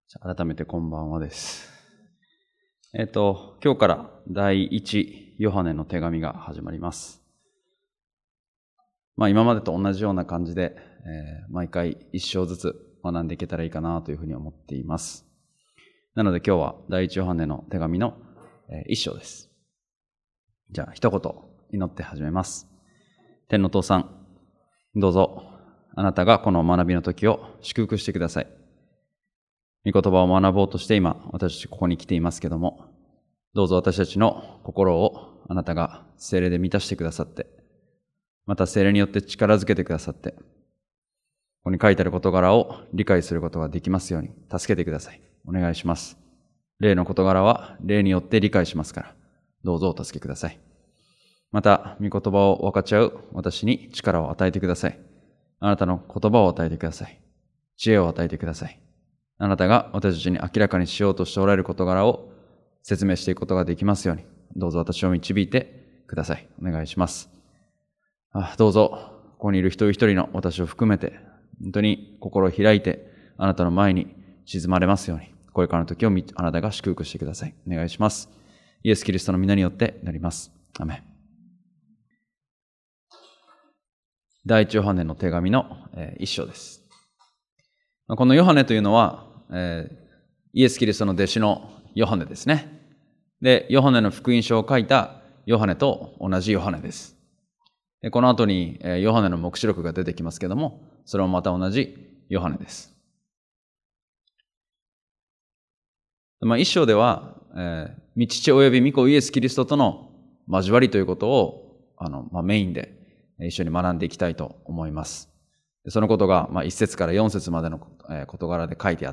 改めてこんばんはです。今日から第一ヨハネの手紙が始まります。今までと同じような感じで、毎回一章ずつ学んでいけたらいいかなというふうに思っています。なので今日は第一ヨハネの手紙の一章です。じゃあ一言祈って始めます。天の父さん、どうぞあなたがこの学びの時を祝福してください。御言葉を学ぼうとして今、私たちここに来ていますけども、どうぞ私たちの心をあなたが聖霊で満たしてくださって、また聖霊によって力づけてくださって、ここに書いてある事柄を理解することができますように助けてください。お願いします。霊の事柄は霊によって理解しますから、どうぞお助けください。また、御言葉を分かち合う私に力を与えてください。あなたの言葉を与えてください。知恵を与えてください。あなたが私たちに明らかにしようとしておられる事柄を説明していくことができますように、どうぞ私を導いてください。お願いします。どうぞ、ここにいる一人一人の私を含めて、本当に心を開いて、あなたの前に沈まれますように、これからの時をあなたが祝福してください。お願いします。イエス・キリストの皆によってなります。アメン。第一ヨハネの手紙の一章です。このヨハネというのは、イエス・キリストの弟子のヨハネですね。で、ヨハネの福音書を書いたヨハネと同じヨハネです。でこの後にヨハネの黙示録が出てきますけども、それもまた同じヨハネです。一章では、御父および御子イエス・キリストとの交わりということをメインで一緒に学んでいきたいと思います。そのことが1節から4節までの事柄で書いてあって、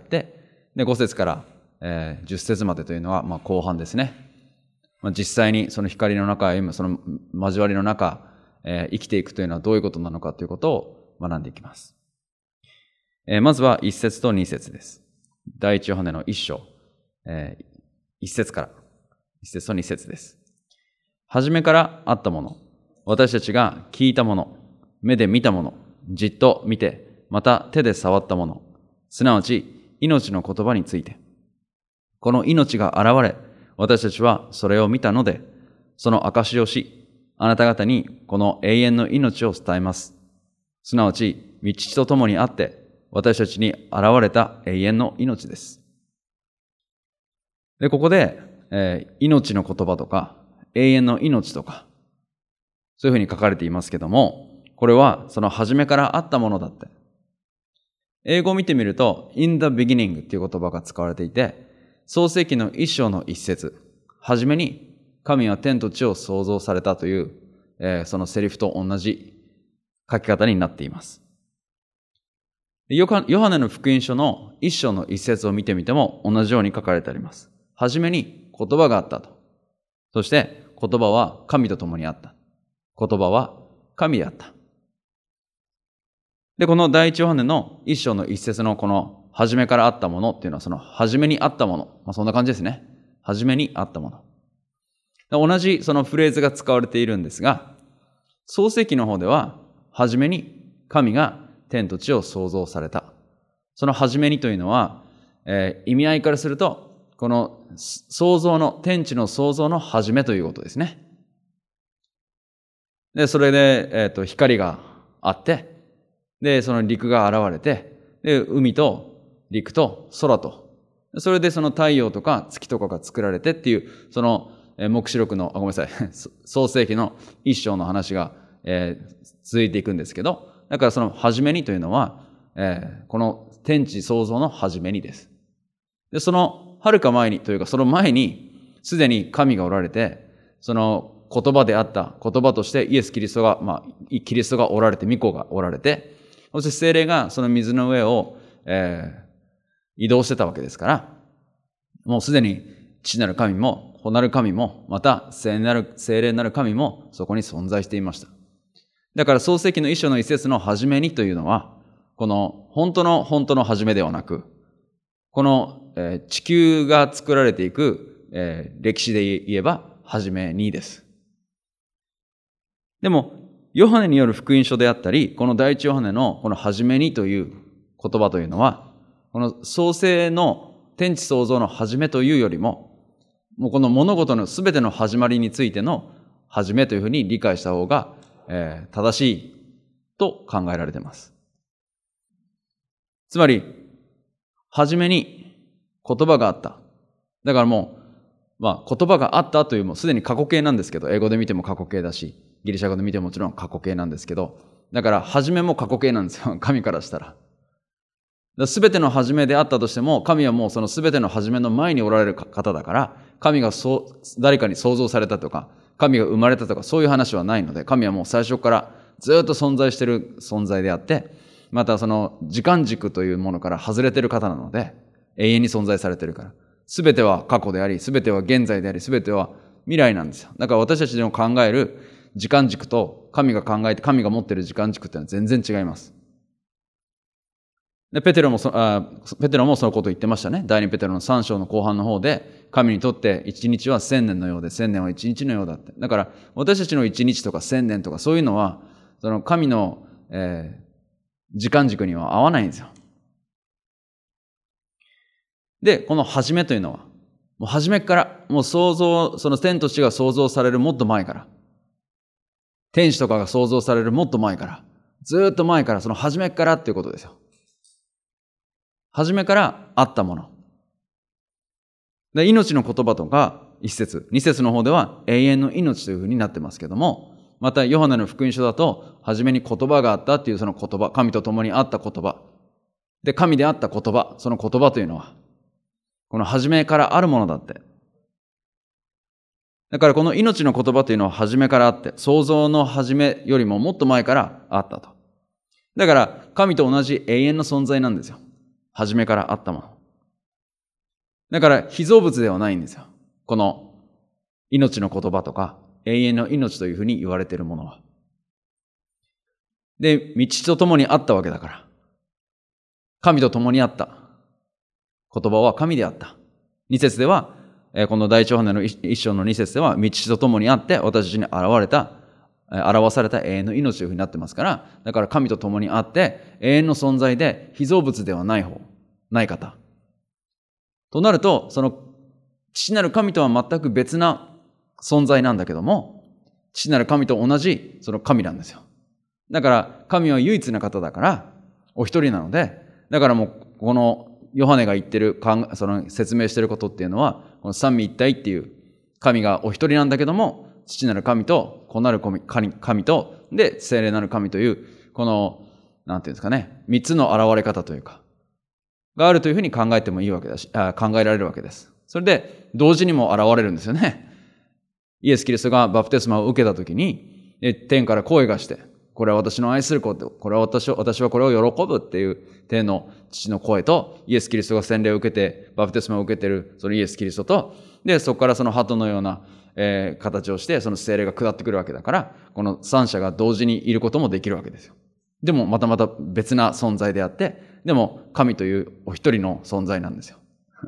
で5節から10節までというのは後半ですね。実際にその光の中へ歩む、その交わりの中、生きていくというのはどういうことなのかということを学んでいきます。まずは1節と2節です。第一ヨハネの1章、1節から1節と2節です。はじめからあったもの、私たちが聞いたもの、目で見たもの、じっと見て、また手で触ったもの、すなわち命の言葉について。この命が現れ、私たちはそれを見たので、その証をし、あなた方にこの永遠の命を伝えます。すなわち、御父と共にあって、私たちに現れた永遠の命です。で、ここで、命の言葉とか、永遠の命とか、そういうふうに書かれていますけども、これはその初めからあったものだって。英語を見てみると in the beginning っていう言葉が使われていて、創世記の一章の一節、はじめに神は天と地を創造されたという、そのセリフと同じ書き方になっています。ヨハネの福音書の一章の一節を見てみても同じように書かれてあります。はじめに言葉があったと。そして言葉は神と共にあった。言葉は神であった。で、この第一ヨハネの一章の一節のこの初めからあったものっていうのはその初めにあったもの。そんな感じですね。初めにあったもの。同じそのフレーズが使われているんですが、創世記の方では初めに神が天と地を創造された。その初めにというのは、意味合いからすると、この創造の、天地の創造の初めということですね。で、それで、光があって、で、その陸が現れて、で、海と陸と空と、それでその太陽とか月とかが作られてっていう、その黙示録の、ごめんなさい、創世記の一章の話が、続いていくんですけど、だからその初めにというのは、この天地創造の初めにです。で、その遥か前にというか、その前にすでに神がおられて、その言葉であった言葉としてイエス・キリストが、キリストがおられて、御子がおられて、そして聖霊がその水の上を、移動してたわけですから、もうすでに父なる神も子なる神もまた聖霊なる神もそこに存在していました。だから創世記の一章の一節の初めにというのは、この本当の初めではなく、この、地球が作られていく、歴史で言えば初めにです。でもヨハネによる福音書であったり、この第一ヨハネのこの初めにという言葉というのは、この創世の天地創造の始めというよりも、もうこの物事のすべての始まりについての始めというふうに理解した方が、正しいと考えられています。つまり、初めに言葉があった。だからもう、言葉があったというもうすでに過去形なんですけど、英語で見ても過去形だし、ギリシャ語で見てももちろん過去形なんですけど、だから初めも過去形なんですよ、神からしたら。すべての初めであったとしても、神はもうそのすべての初めの前におられる方だから、神が誰かに創造されたとか、神が生まれたとか、そういう話はないので、神はもう最初からずっと存在している存在であって、またその時間軸というものから外れている方なので、永遠に存在されているから。すべては過去であり、すべては現在であり、すべては未来なんですよ。だから私たちの考える時間軸と神が考えて、神が持っている時間軸っていうのは全然違います。でペテロもそのことを言ってましたね。第2ペテロの3章の後半の方で、神にとって一日は1000年のようで、1000年は一日のようだって。だから私たちの一日とか1000年とかそういうのは、その神の、時間軸には合わないんですよ。で、この初めというのは、もう初めから、もうその天と地が創造されるもっと前から、天使とかが創造されるもっと前から、ずっと前から、その初めからっていうことですよ。初めからあったもの。で、命の言葉とか、1節、2節の方では永遠の命というふうになってますけども、またヨハネの福音書だと、初めに言葉があったっていうその言葉、神と共にあった言葉。で、神であった言葉、その言葉というのは、この初めからあるものだって。だからこの命の言葉というのは初めからあって、創造の初めよりももっと前からあったと。だから神と同じ永遠の存在なんですよ。初めからあったもの。だから被造物ではないんですよ。この命の言葉とか永遠の命というふうに言われているものは。で、道と共にあったわけだから。神と共にあった。言葉は神であった。2節では、この第一ヨハネの1章の2節では、道と共にあって私たちに表された永遠の命というふうになってますから、だから神と共にあって永遠の存在で被造物ではない方。となると、その父なる神とは全く別な存在なんだけども、父なる神と同じその神なんですよ。だから神は唯一な方だからお一人なので、だからもうこのヨハネが言ってる、その説明してることっていうのは、この三位一体っていう神がお一人なんだけども、父なる神と子なる神と、で、聖霊なる神という、この、なんていうんですかね、三つの現れ方というか、があるというふうに考えてもいいわけだし、考えられるわけです。それで、同時にも現れるんですよね。イエス・キリストがバプテスマを受けたときに、天から声がして、これは私の愛する子、これは私はこれを喜ぶっていう天の父の声と、イエス・キリストが洗礼を受けて、バプテスマを受けている、そのイエス・キリストと、で、そこからその鳩のような、形をして、その聖霊が下ってくるわけだから、この三者が同時にいることもできるわけですよ。でも、また別な存在であって、でも、神というお一人の存在なんですよ。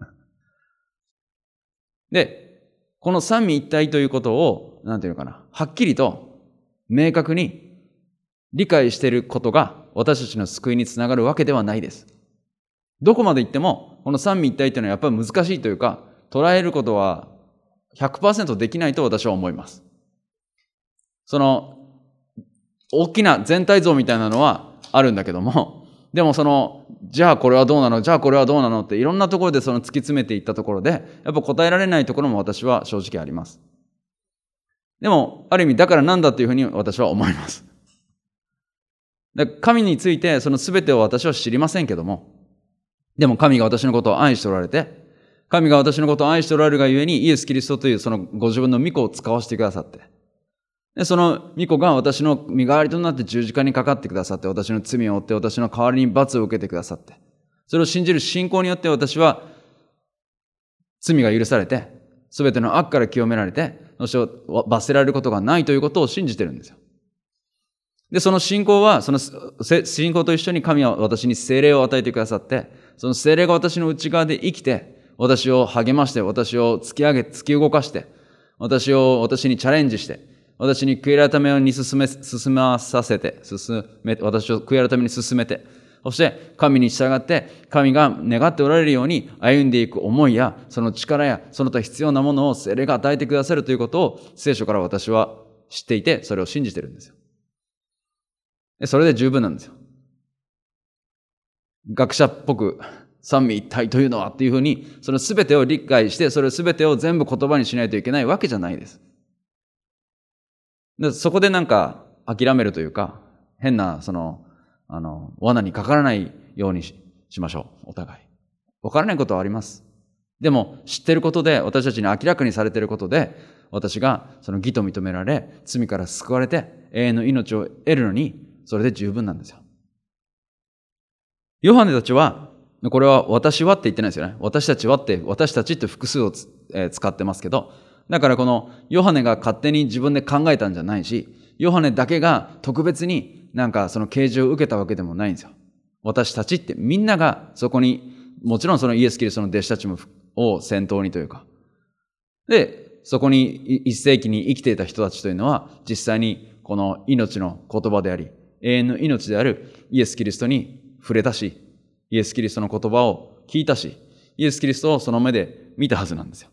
で、この三位一体ということを、なんていうのかな、はっきりと、明確に、理解していることが私たちの救いにつながるわけではないです。どこまで行っても、この三位一体というのはやっぱり難しいというか、捉えることは 100% できないと私は思います。その、大きな全体像みたいなのはあるんだけども、でもじゃあこれはどうなの、じゃあこれはどうなのっていろんなところで突き詰めていったところで、やっぱ答えられないところも私は正直あります。でも、ある意味だからなんだというふうに私は思います。神についてその全てを私は知りませんけども、でも神が私のことを愛しておられて、神が私のことを愛しておられるがゆえにイエス・キリストというそのご自分の御子を使わせてくださって、でその御子が私の身代わりとなって十字架にかかってくださって、私の罪を負って私の代わりに罰を受けてくださって、それを信じる信仰によって私は罪が許されて、全ての悪から清められて、そして罰せられることがないということを信じてるんですよ。で、その信仰は、その信仰と一緒に神は私に聖霊を与えてくださって、その聖霊が私の内側で生きて、私を励まして、私を突き動かして、私にチャレンジして、私に悔い改めに進まさせて、私を悔い改めに進めて、 そして神に従って神が願っておられるように歩んでいく思いやその力やその他必要なものを聖霊が与えてくださるということを聖書から私は知っていて、それを信じているんですよ。それで十分なんですよ。学者っぽく三位一体というのはっていうふうにその全てを理解してそれ全てを全部言葉にしないといけないわけじゃないです。でそこでなんか諦めるというか変な罠にかからないように しましょう。お互い分からないことはあります。でも知っていることで私たちに明らかにされていることで私がその義と認められ罪から救われて永遠の命を得るのにそれで十分なんですよ。ヨハネたちはこれは私はって言ってないですよね。私たちはって私たちって複数を使ってますけど、だからこのヨハネが勝手に自分で考えたんじゃないし、ヨハネだけが特別になんかその啓示を受けたわけでもないんですよ。私たちってみんながそこに、もちろんそのイエス・キリストの弟子たちを先頭にというか、でそこに一世紀に生きていた人たちというのは実際にこの命の言葉であり永遠の命であるイエス・キリストに触れたし、イエス・キリストの言葉を聞いたし、イエス・キリストをその目で見たはずなんですよ。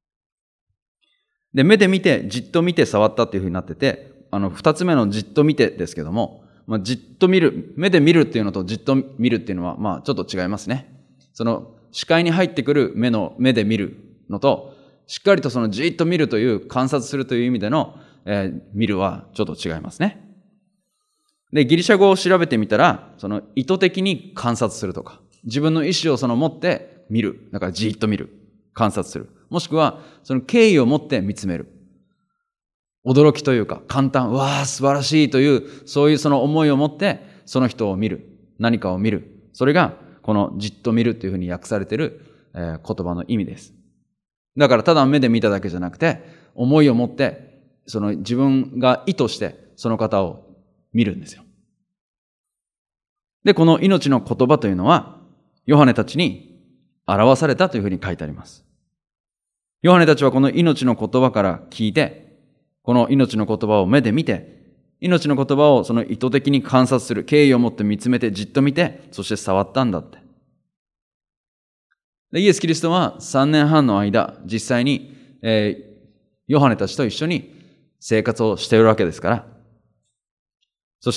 で、目で見て、じっと見て触ったっていうふうになってて、二つ目のじっと見てですけども、じっと見る、目で見るっていうのとじっと見るっていうのは、ちょっと違いますね。その視界に入ってくる目で見るのと、しっかりとそのじっと見るという観察するという意味での、見るはちょっと違いますね。で、ギリシャ語を調べてみたら、その意図的に観察するとか、自分の意思を持って見る。だからじっと見る。観察する。もしくは、その敬意を持って見つめる。驚きというか、感嘆、うわあ、素晴らしいという、そういうその思いを持って、その人を見る。何かを見る。それが、このじっと見るというふうに訳されている、言葉の意味です。だから、ただ目で見ただけじゃなくて、思いを持って、その自分が意図して、その方を見るんですよ。で、この命の言葉というのは、ヨハネたちに表されたというふうに書いてあります。ヨハネたちはこの命の言葉から聞いて、この命の言葉を目で見て、命の言葉をその意図的に観察する、敬意を持って見つめて、じっと見て、そして触ったんだって。でイエス・キリストは3年半の間、実際に、ヨハネたちと一緒に生活をしているわけですから、そして、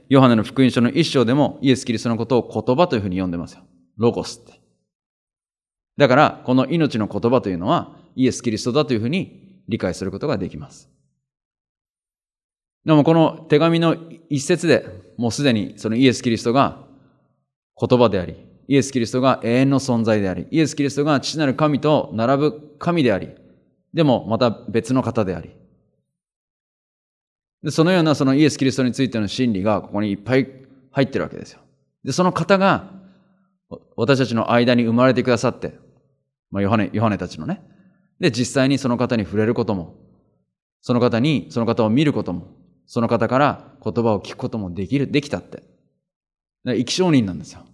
ヨハネの福音書の1章でもイエス・キリストのことを言葉というふうに呼んでますよ。ロゴスって。だから、この命の言葉というのはイエス・キリストだというふうに理解することができます。でもこの手紙の一節でもうすでにそのイエス・キリストが言葉であり、イエス・キリストが永遠の存在であり、イエス・キリストが父なる神と並ぶ神であり、でもまた別の方であり、でそのようなそのイエス・キリストについての真理がここにいっぱい入ってるわけですよ。で、その方が私たちの間に生まれてくださって、ヨハネたちのね。で、実際にその方に触れることも、その方を見ることも、その方から言葉を聞くこともできたって。生き証人なんですよ。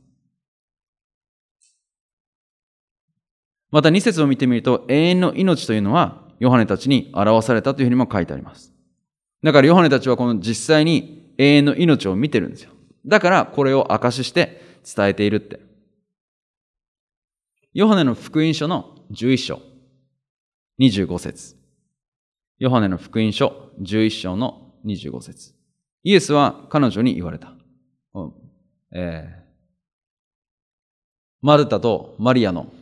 また2節を見てみると、永遠の命というのはヨハネたちに表されたというふうにも書いてあります。だからヨハネたちはこの実際に永遠の命を見てるんですよ。だからこれを証しして伝えているって。ヨハネの福音書の11章25節。ヨハネの福音書11章の25節。イエスは彼女に言われた。マルタとマリアの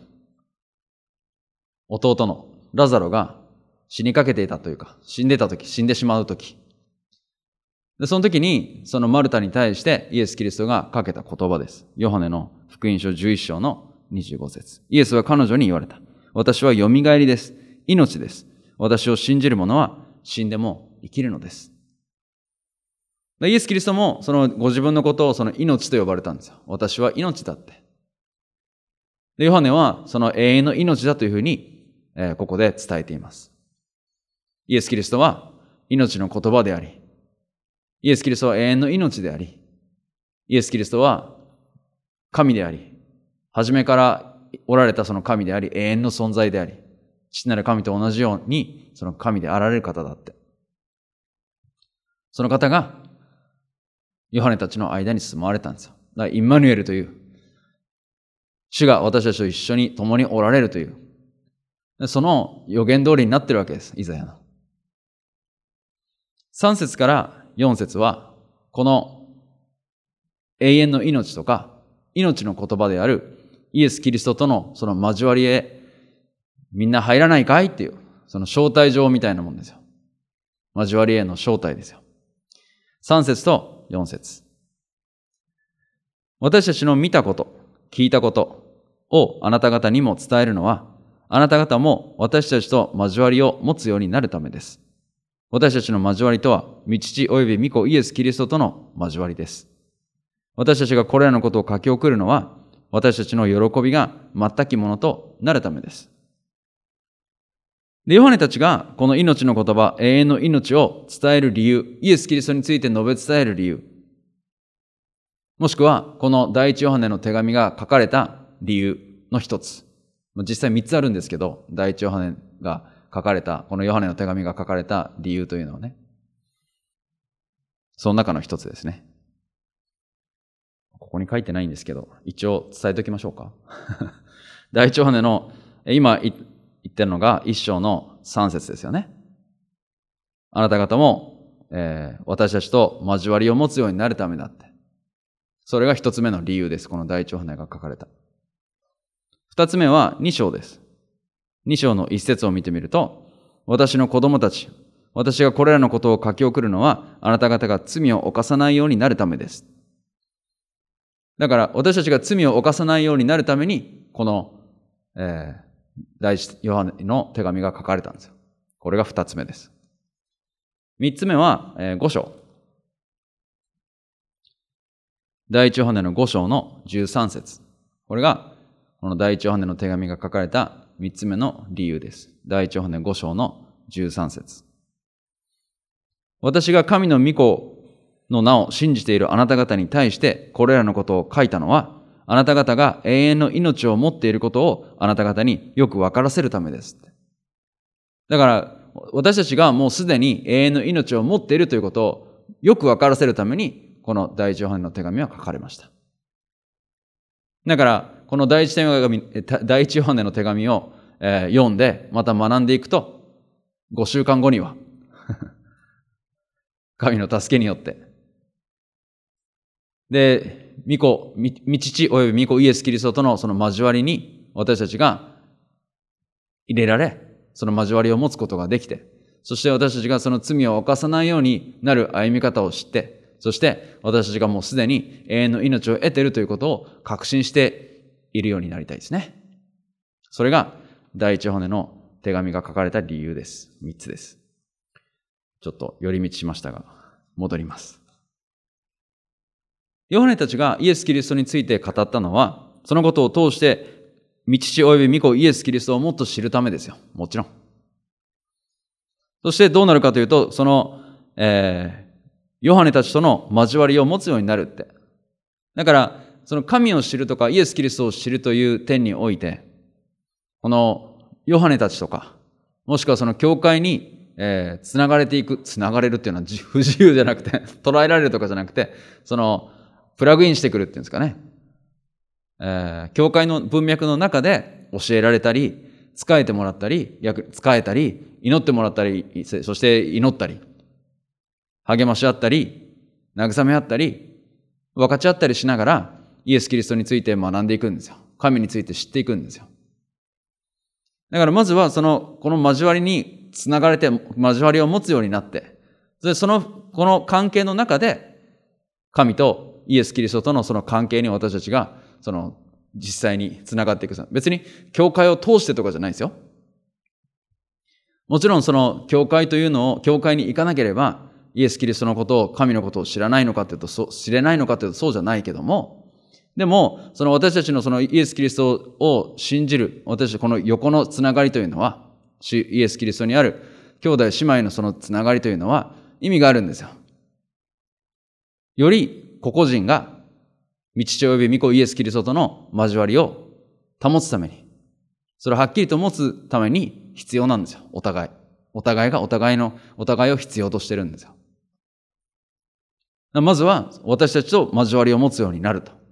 弟のラザロが死にかけていたというか、死んでしまうとき。で、その時に、そのマルタに対してイエス・キリストがかけた言葉です。ヨハネの福音書11章の25節。イエスは彼女に言われた。私はよみがえりです。命です。私を信じる者は死んでも生きるのです。イエス・キリストもそのご自分のことをその命と呼ばれたんですよ。私は命だって。で、ヨハネはその永遠の命だというふうに、ここで伝えています。イエス・キリストは命の言葉であり、イエス・キリストは永遠の命であり、イエス・キリストは神であり、初めからおられたその神であり、永遠の存在であり、父なる神と同じようにその神であられる方だって。その方がヨハネたちの間に住まわれたんですよ。 だからインマヌエルという、主が私たちと一緒に共におられるという、その予言通りになってるわけです、イザヤの。3節から4節は、この永遠の命とか、命の言葉であるイエス・キリストとのその交わりへ、みんな入らないかいっていう、その招待状みたいなもんですよ。交わりへの招待ですよ。3節と4節。私たちの見たこと、聞いたことをあなた方にも伝えるのは、あなた方も私たちと交わりを持つようになるためです。私たちの交わりとは、御父および御子イエス・キリストとの交わりです。私たちがこれらのことを書き送るのは、私たちの喜びが全きものとなるためです。で、ヨハネたちがこの命の言葉、永遠の命を伝える理由、イエス・キリストについて述べ伝える理由、もしくはこの第一ヨハネの手紙が書かれた理由の一つ。実際3つあるんですけど、第一ヨハネが書かれた、このヨハネの手紙が書かれた理由というのはね、その中の一つですね。ここに書いてないんですけど、一応伝えておきましょうか。第一ヨハネの、今言ってるのが1章の3節ですよね。あなた方も、私たちと交わりを持つようになるためだって。それが一つ目の理由です。この第一ヨハネが書かれた。二つ目は2章です。2章の1節を見てみると、私の子供たち、私がこれらのことを書き送るのは、あなた方が罪を犯さないようになるためです。だから私たちが罪を犯さないようになるために、この、第一ヨハネの手紙が書かれたんですよ。これが二つ目です。三つ目は、5章。第一ヨハネの5章の13節。これが、この第一ヨハネの手紙が書かれた三つ目の理由です。第一ヨハネ5章の13節。私が神の御子の名を信じているあなた方に対してこれらのことを書いたのは、あなた方が永遠の命を持っていることをあなた方によく分からせるためです。だから私たちがもうすでに永遠の命を持っているということをよく分からせるために、この第一ヨハネの手紙は書かれました。だからこの第一ヨハネの手紙を読んでまた学んでいくと、5週間後には神の助けによってで、御父および御子イエス・キリストとのその交わりに私たちが入れられ、その交わりを持つことができて、そして私たちがその罪を犯さないようになる歩み方を知って、そして私たちがもうすでに永遠の命を得ているということを確信しているようになりたいですね。それが第一ヨハネの手紙が書かれた理由です。3つです。ちょっと寄り道しましたが、戻ります。ヨハネたちがイエス・キリストについて語ったのは、そのことを通して、御父および御子イエス・キリストをもっと知るためですよ。もちろん。そしてどうなるかというと、その、ヨハネたちとの交わりを持つようになるって。だから、その神を知るとか、イエス・キリストを知るという点において、このヨハネたちとか、もしくはその教会につながれていく、つながれるっていうのは不自由じゃなくて、捉えられるとかじゃなくて、その、プラグインしてくるっていうんですかね。教会の文脈の中で教えられたり、仕えてもらったり、仕えたり、祈ってもらったり、そして祈ったり、励まし合ったり、慰め合ったり、分かち合ったりしながら、イエス・キリストについて学んでいくんですよ。神について知っていくんですよ。だからまずはこの交わりにつながれて、交わりを持つようになって、この関係の中で、神とイエス・キリストとのその関係に私たちが、実際につながっていく。別に、教会を通してとかじゃないですよ。もちろん教会というのを、教会に行かなければ、イエス・キリストのことを、神のことを知らないのかというと、知れないのかというとそうじゃないけども、でも、私たちのイエス・キリストを信じる、私たちこの横のつながりというのは、イエス・キリストにある兄弟姉妹のそのつながりというのは意味があるんですよ。より個々人が御父および御子イエス・キリストとの交わりを保つために、それをはっきりと持つために必要なんですよ。お互いがお互いを必要としてるんですよ。まずは私たちと交わりを持つようになると。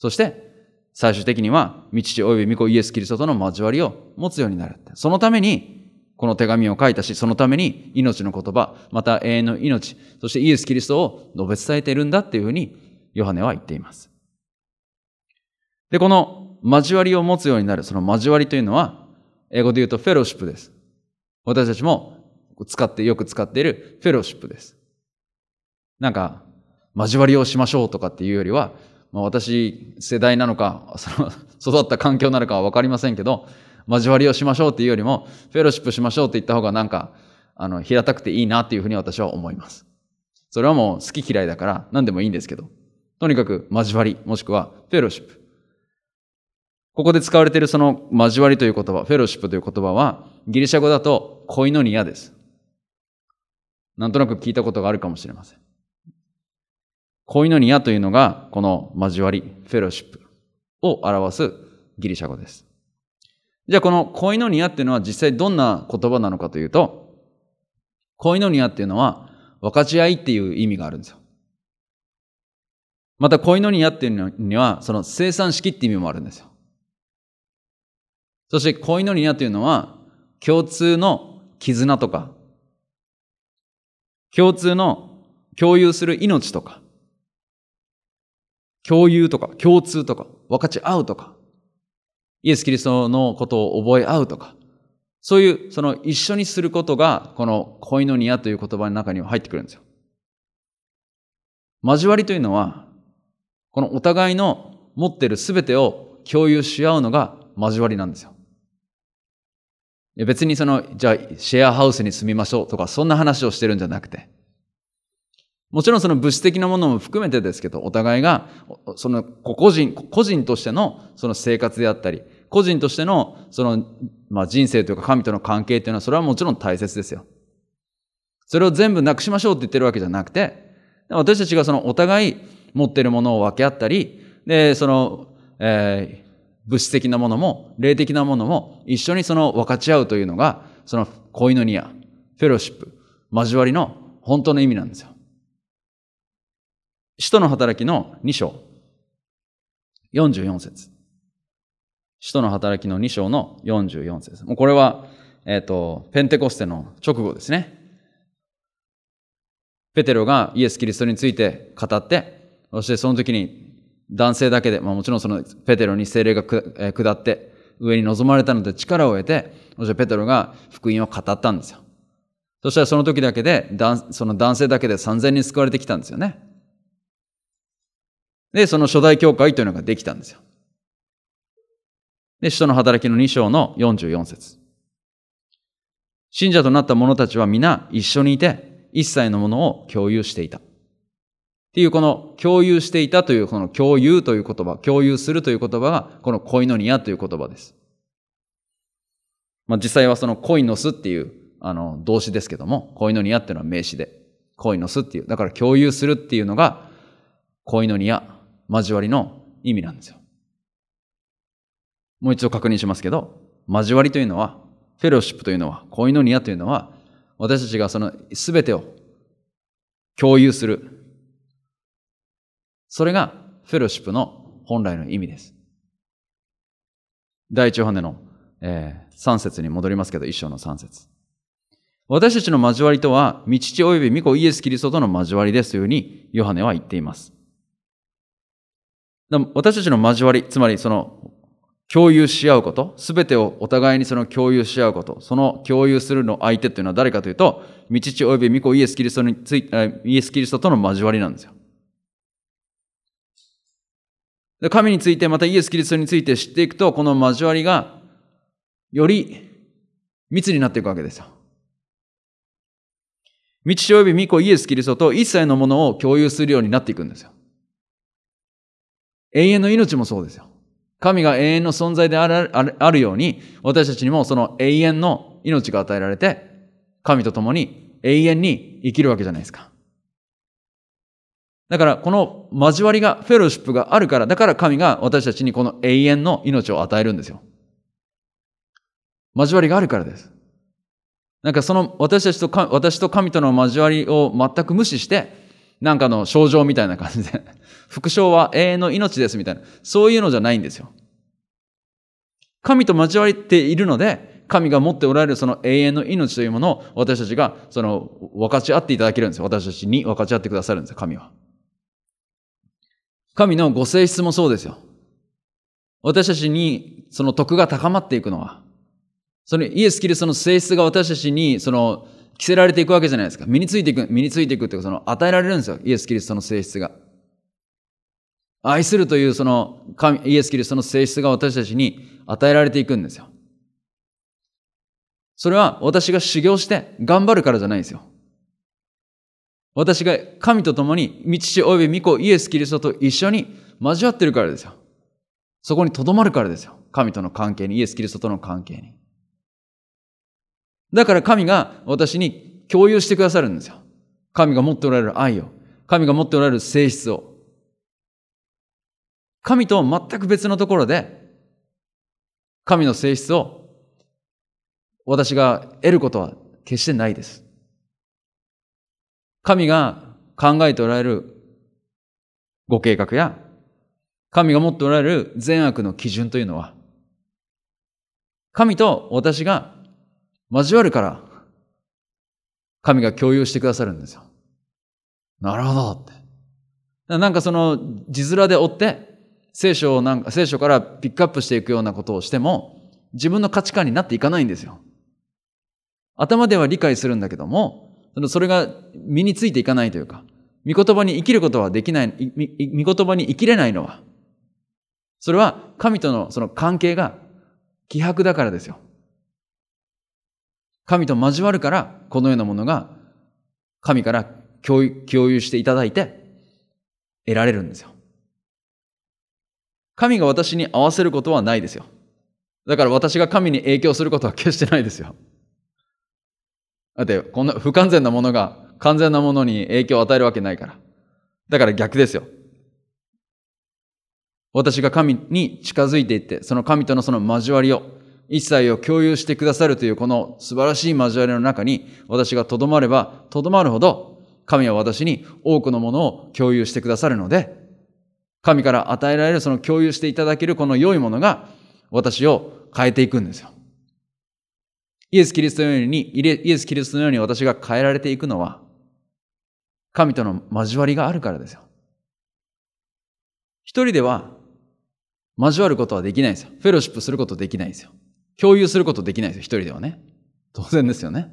そして最終的には御父および御子イエス・キリストとの交わりを持つようになる。そのためにこの手紙を書いたし、そのために命の言葉、また永遠の命、そしてイエス・キリストを述べ伝えているんだっていうふうにヨハネは言っています。で、この交わりを持つようになる、その交わりというのは、英語で言うとフェローシップです。私たちもよく使っているフェローシップです。なんか、交わりをしましょうとかっていうよりは、私、世代なのか、育った環境なのかはわかりませんけど、交わりをしましょうっていうよりも、フェローシップしましょうって言った方がなんか、平たくていいなっていうふうに私は思います。それはもう好き嫌いだから何でもいいんですけど、とにかく交わり、もしくはフェローシップ。ここで使われているその交わりという言葉、フェローシップという言葉は、ギリシャ語だとコイノニアです。なんとなく聞いたことがあるかもしれません。コイノニアというのが、この交わり、フェローシップを表すギリシャ語です。じゃあこのコイノニアっていうのは実際どんな言葉なのかというと、コイノニアっていうのは分かち合いっていう意味があるんですよ。またコイノニアっていうのにはその生産式っていう意味もあるんですよ。そしてコイノニアというのは共通の絆とか、共有する命とか、共有とか共通とか分かち合うとか、イエス・キリストのことを覚え合うとか、そういうその一緒にすることがこのコイノニアという言葉の中には入ってくるんですよ。交わりというのはこのお互いの持っているすべてを共有し合うのが交わりなんですよ。別にじゃあシェアハウスに住みましょうとかそんな話をしてるんじゃなくて、もちろんその物質的なものも含めてですけど、お互いがその個人としてのその生活であったり、個人としてのその人生というか神との関係というのはそれはもちろん大切ですよ。それを全部なくしましょうって言ってるわけじゃなくて、私たちがそのお互い持っているものを分け合ったり、でその、物質的なものも霊的なものも一緒にその分かち合うというのがそのコイノニア、フェローシップ、交わりの本当の意味なんですよ。使徒の働きの2章44節。使徒の働きの2章の44節。もうこれは、ペンテコステの直後ですね。ペテロがイエス・キリストについて語って、そしてその時に男性だけで、もちろんそのペテロに聖霊が下って上に臨まれたので力を得て、そしてペテロが福音を語ったんですよ。そしたらその時だけで、その男性だけで3000人救われてきたんですよね。で、その初代教会というのができたんですよ。で、使徒の働きの2章の44節。信者となった者たちは皆一緒にいて、一切のものを共有していた。っていうこの共有していたというこの共有という言葉、共有するという言葉がこのコイノニアという言葉です。実際はそのコイノスっていう動詞ですけども、コイノニアっていうのは名詞で、コイノスっていう、だから共有するっていうのがコイノニア、交わりの意味なんですよ。もう一度確認しますけど、交わりというのは、フェローシップというのは、コイノニアというのは、私たちがその全てを共有する。それがフェローシップの本来の意味です。第一ヨハネの、3節に戻りますけど、1章の3節。私たちの交わりとは、御父および御子イエス・キリストとの交わりですというふうにヨハネは言っています。私たちの交わり、つまりその共有し合うこと、すべてをお互いにその共有し合うこと、その共有するの相手というのは誰かというと、御父および御子イエス・キリストとの交わりなんですよ。で、神についてまたイエス・キリストについて知っていくと、この交わりがより密になっていくわけですよ。御父および御子イエス・キリストと一切のものを共有するようになっていくんですよ。永遠の命もそうですよ。神が永遠の存在であるように、私たちにもその永遠の命が与えられて、神と共に永遠に生きるわけじゃないですか。だからこの交わりが、フェローシップがあるから、だから神が私たちにこの永遠の命を与えるんですよ。交わりがあるからです。なんかその私と神との交わりを全く無視して、 なんかの症状みたいな感じで、復唱は永遠の命ですみたいな、そういうのじゃないんですよ。神と交わっているので、神が持っておられるその永遠の命というものを私たちが分かち合っていただけるんですよ。私たちに分かち合ってくださるんですよ、神は。神のご性質もそうですよ。私たちにその徳が高まっていくのは、そのイエス・キリストの性質が私たちに着せられていくわけじゃないですか。身についていくっていうか、与えられるんですよ。イエス・キリストの性質が。愛するというイエス・キリストの性質が私たちに与えられていくんですよ。それは私が修行して頑張るからじゃないんですよ。私が神と共に御父および御子イエス・キリストと一緒に交わってるからですよ。そこに留まるからですよ。神との関係に、イエス・キリストとの関係に。だから神が私に共有してくださるんですよ。神が持っておられる愛を、神が持っておられる性質を。神と全く別のところで、神の性質を私が得ることは決してないです。神が考えておられるご計画や、神が持っておられる善悪の基準というのは、神と私が交わるから、神が共有してくださるんですよ。なるほどって。なんか字面で追って、聖書からピックアップしていくようなことをしても、自分の価値観になっていかないんですよ。頭では理解するんだけども、それが身についていかないというか、御言葉に生きることはできない、御言葉に生きれないのは、それは神とのその関係が希薄だからですよ。神と交わるから、このようなものが神から共有していただいて得られるんですよ。神が私に合わせることはないですよ。だから私が神に影響することは決してないですよ。だってこんな不完全なものが完全なものに影響を与えるわけないから。だから逆ですよ。私が神に近づいていって、その神とのその交わりを、一切を共有してくださるというこの素晴らしい交わりの中に私がとどまればとどまるほど、神は私に多くのものを共有してくださるので、神から与えられるその共有していただけるこの良いものが私を変えていくんですよ。イエス・キリストのように私が変えられていくのは、神との交わりがあるからですよ。一人では交わることはできないんですよ。フェローシップすることできないんですよ。共有することできないですよ。一人ではね。当然ですよね。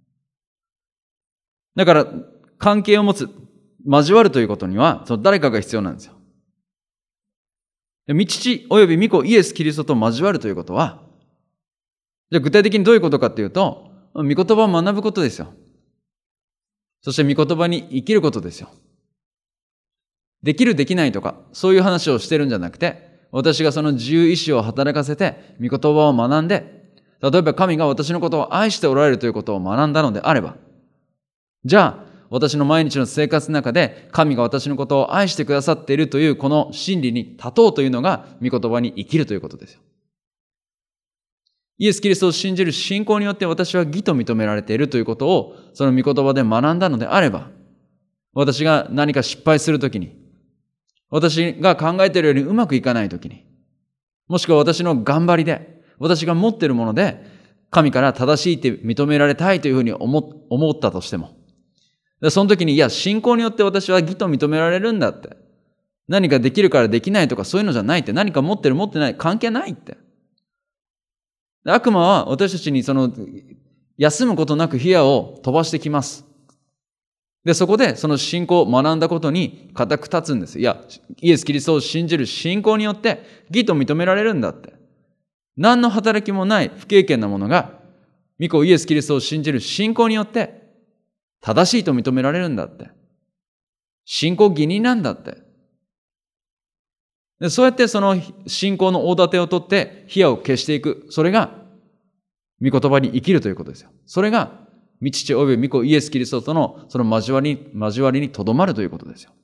だから関係を持つ、交わるということには、その誰かが必要なんですよ。御父および御子イエス・キリストと交わるということは、じゃあ具体的にどういうことかっていうと、御言葉を学ぶことですよ。そして御言葉に生きることですよ。できるできないとか、そういう話をしてるんじゃなくて、私がその自由意志を働かせて、御言葉を学んで、例えば神が私のことを愛しておられるということを学んだのであれば、じゃあ私の毎日の生活の中で神が私のことを愛してくださっているというこの真理に立とうというのが御言葉に生きるということですよ。イエス・キリストを信じる信仰によって私は義と認められているということをその御言葉で学んだのであれば、私が何か失敗するときに、私が考えているよりうまくいかないときに、もしくは私の頑張りで、私が持っているもので神から正しいって認められたいというふうに思ったとしても、その時に、いや、信仰によって私は義と認められるんだって。何かできるからできないとかそういうのじゃないって。何か持ってる持ってない関係ないって。悪魔は私たちに休むことなく火矢を飛ばしてきます。で、そこでその信仰を学んだことに固く立つんです。いや、イエス・キリストを信じる信仰によって義と認められるんだって。何の働きもない不経験なものが、御子イエス・キリストを信じる信仰によって正しいと認められるんだって。信仰義人なんだって。で、そうやってその信仰の大盾を取って火矢を消していく。それが御言葉に生きるということですよ。それが御父および御子イエス・キリストとのその交わりにとどまるということですよ。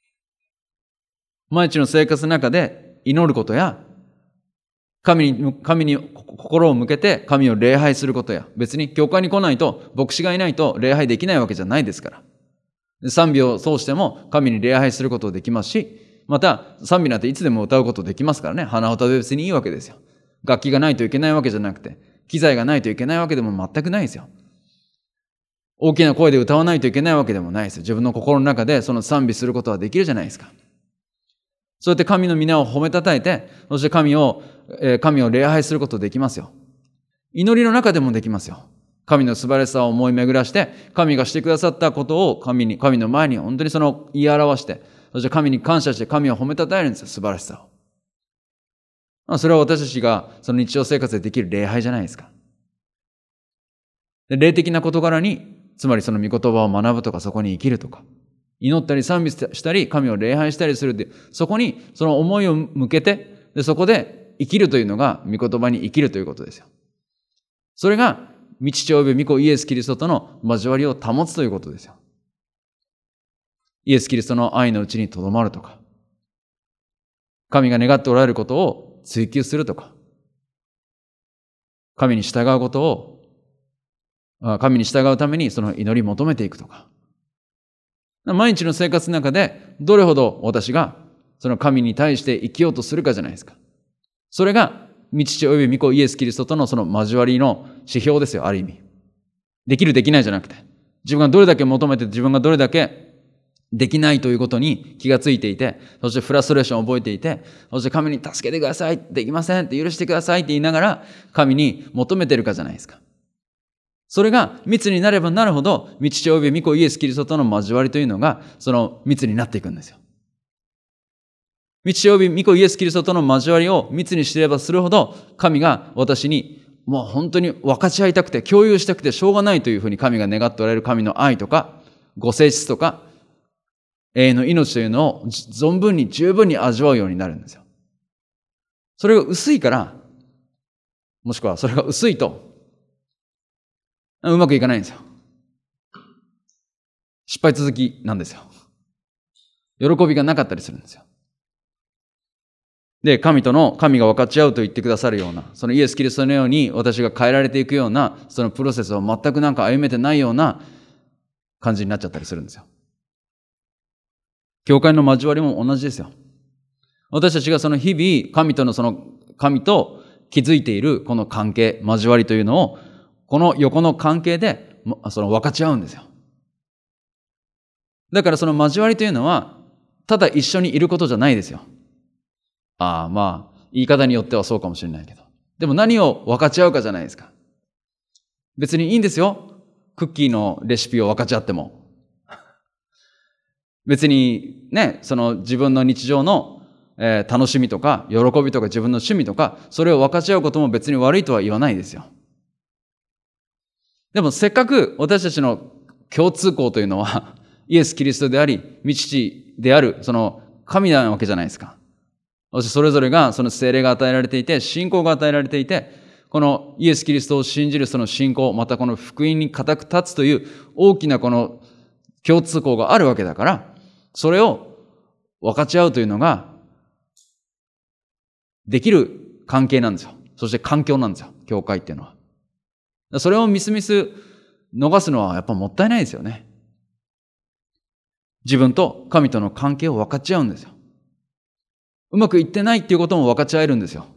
毎日の生活の中で祈ることや、神に心を向けて神を礼拝することや、別に教会に来ないと、牧師がいないと礼拝できないわけじゃないですから。 賛美を通しても神に礼拝することができますし、また賛美なんていつでも歌うことできますからね。鼻歌で別にいいわけですよ。楽器がないといけないわけじゃなくて、機材がないといけないわけでも全くないですよ。大きな声で歌わないといけないわけでもないですよ。自分の心の中でその賛美することはできるじゃないですか。そうやって神の皆を褒めたたえて、そして神を礼拝することできますよ。祈りの中でもできますよ。神の素晴らしさを思い巡らして、神がしてくださったことを神の前に本当にその言い表して、そして神に感謝して神を褒めたたえるんですよ、素晴らしさを。それは私たちがその日常生活でできる礼拝じゃないですか。で、霊的な事柄に、つまりその御言葉を学ぶとか、そこに生きるとか、祈ったり賛美したり、神を礼拝したりするって、そこにその思いを向けて、でそこで生きるというのが御言葉に生きるということですよ。それが御父および御子イエス・キリストとの交わりを保つということですよ。イエス・キリストの愛のうちにとどまるとか、神が願っておられることを追求するとか、神に従うことを、神に従うためにその祈り求めていくとか、毎日の生活の中でどれほど私がその神に対して生きようとするかじゃないですか。それが御父および御子イエス・キリストとのその交わりの指標ですよ、ある意味。できるできないじゃなくて、自分がどれだけ求めて自分がどれだけできないということに気がついていて、そしてフラストレーションを覚えていて、そして神に助けてください、できませんって許してくださいって言いながら神に求めてるかじゃないですか。それが密になればなるほど、御父および御子イエス・キリストとの交わりというのがその密になっていくんですよ。御父および御子イエス・キリストとの交わりを密にしていればするほど、神が私にもう本当に分かち合いたくて共有したくてしょうがないというふうに神が願っておられる神の愛とかご性質とか永遠の命というのを存分に十分に味わうようになるんですよ。それが薄いから、もしくはそれが薄いとうまくいかないんですよ。失敗続きなんですよ。喜びがなかったりするんですよ。で、神が分かち合うと言ってくださるような、そのイエス・キリストのように私が変えられていくような、そのプロセスを全く歩めてないような感じになっちゃったりするんですよ。教会の交わりも同じですよ。私たちがその日々、神と築いているこの関係、交わりというのを、この横の関係で分かち合うんですよ。だからその交わりというのは、ただ一緒にいることじゃないですよ。言い方によってはそうかもしれないけど。でも何を分かち合うかじゃないですか。別にいいんですよ。クッキーのレシピを分かち合っても。別にね、その自分の日常の、楽しみとか、喜びとか自分の趣味とか、それを分かち合うことも別に悪いとは言わないですよ。でもせっかく私たちの共通項というのは、イエス・キリストであり、御父である、その神なわけじゃないですか。それぞれがその聖霊が与えられていて、信仰が与えられていて、このイエス・キリストを信じるその信仰、またこの福音に固く立つという大きなこの共通項があるわけだから、それを分かち合うというのができる関係なんですよ。そして環境なんですよ、教会っていうのは。それをみすみす逃すのはやっぱもったいないですよね。自分と神との関係を分かち合うんですよ。うまくいってないっていうことも分かち合えるんですよ。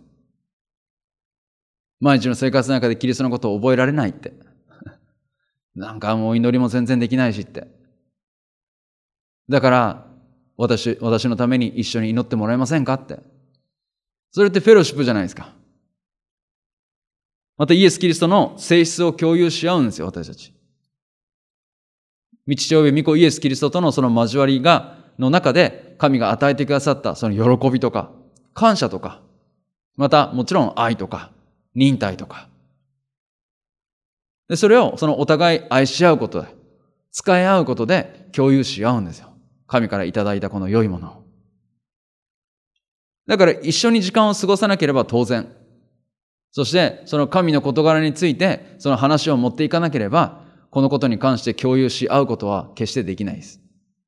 毎日の生活の中でキリストのことを覚えられないって。もう祈りも全然できないしって。だから私のために一緒に祈ってもらえませんかって。それってフェロシップじゃないですか。またイエス・キリストの性質を共有し合うんですよ、私たち。御父および御子イエス・キリストとのその交わりの中で神が与えてくださったその喜びとか感謝とか、またもちろん愛とか忍耐とか。で、それをそのお互い愛し合うことで、使い合うことで共有し合うんですよ。神からいただいたこの良いものを。だから一緒に時間を過ごさなければ当然。そしてその神の事柄についてその話を持っていかなければ、このことに関して共有し合うことは決してできないです。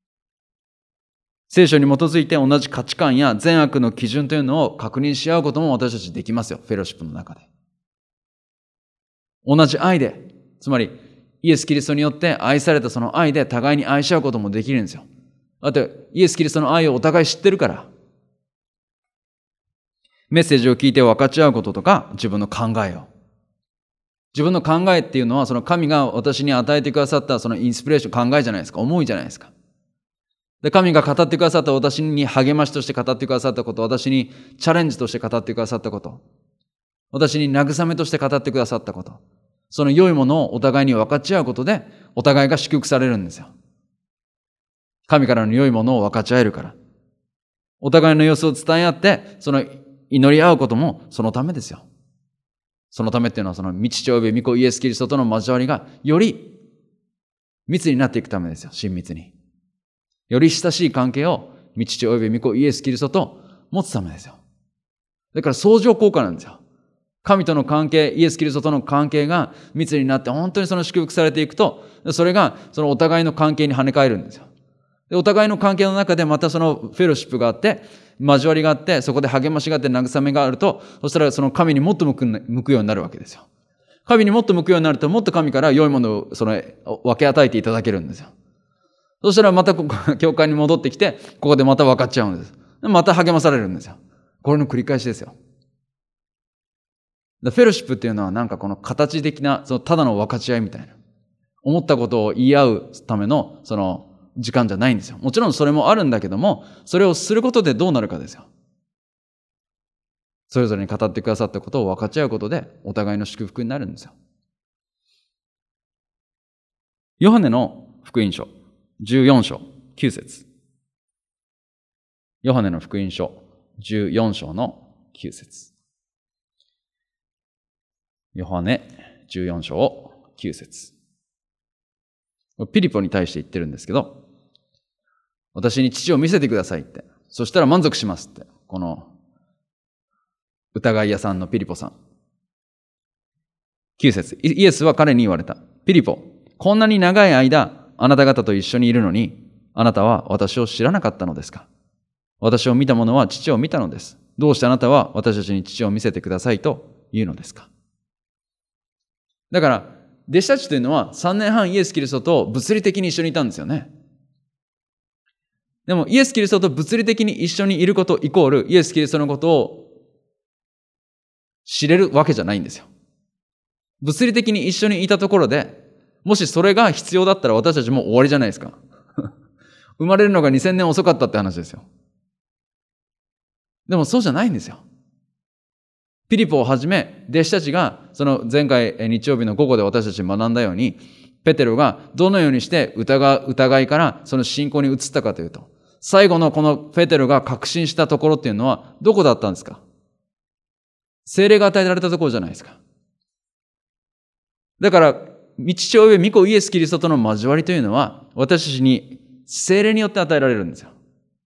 聖書に基づいて同じ価値観や善悪の基準というのを確認し合うことも私たちできますよ。フェロシップの中で。同じ愛で、つまりイエス・キリストによって愛されたその愛で互いに愛し合うこともできるんですよ。だってイエス・キリストの愛をお互い知ってるから。メッセージを聞いて分かち合うこととか、自分の考えを。自分の考えっていうのは、その神が私に与えてくださったそのインスピレーション、考えじゃないですか。思いじゃないですか。で、神が語ってくださった、私に励ましとして語ってくださったこと、私にチャレンジとして語ってくださったこと、私に慰めとして語ってくださったこと、その良いものをお互いに分かち合うことで、お互いが祝福されるんですよ。神からの良いものを分かち合えるから。お互いの様子を伝え合って、その祈り合うこともそのためですよ。そのためっていうのは、その御父および御子イエス・キリストとの交わりがより密になっていくためですよ。親密に。より親しい関係を御父および御子イエス・キリストと持つためですよ。だから相乗効果なんですよ。神との関係、イエス・キリストとの関係が密になって本当にその祝福されていくと、それがそのお互いの関係に跳ね返るんですよ。で、お互いの関係の中でまたそのフェロシップがあって、交わりがあって、そこで励ましがあって慰めがあると、そしたらその神にもっと向くようになるわけですよ。神にもっと向くようになると、もっと神から良いものを分け与えていただけるんですよ。そしたらまた教会に戻ってきて、ここでまた分かっちゃうんです。また励まされるんですよ。これの繰り返しですよ。フェロシップっていうのはなんかこの形的な、ただの分かち合いみたいな。思ったことを言い合うための時間じゃないんですよ。もちろんそれもあるんだけども、それをすることでどうなるかですよ。それぞれに語ってくださったことを分かち合うことで、お互いの祝福になるんですよ。ヨハネの福音書、14章、9節。ヨハネの福音書、14章の9節。ヨハネ14章9節。ピリポに対して言ってるんですけど、私に父を見せてくださいって。そしたら満足しますって。この疑い屋さんのピリポさん。9節。イエスは彼に言われた。ピリポ、こんなに長い間あなた方と一緒にいるのに、あなたは私を知らなかったのですか？私を見た者は父を見たのです。どうしてあなたは私たちに父を見せてくださいと言うのですか？だから、弟子たちというのは3年半イエス・キリストと物理的に一緒にいたんですよね。でもイエス・キリストと物理的に一緒にいることイコールイエス・キリストのことを知れるわけじゃないんですよ。物理的に一緒にいたところで、もしそれが必要だったら私たちも終わりじゃないですか。生まれるのが2000年遅かったって話ですよ。でもそうじゃないんですよ。ピリポをはじめ、弟子たちが、その前回日曜日の午後で私たち学んだように、ペテロがどのようにして疑いからその信仰に移ったかというと、最後のこのペテロが確信したところっていうのはどこだったんですか？聖霊が与えられたところじゃないですか。だから、御父および御子イエス・キリストとの交わりというのは、私たちに聖霊によって与えられるんですよ。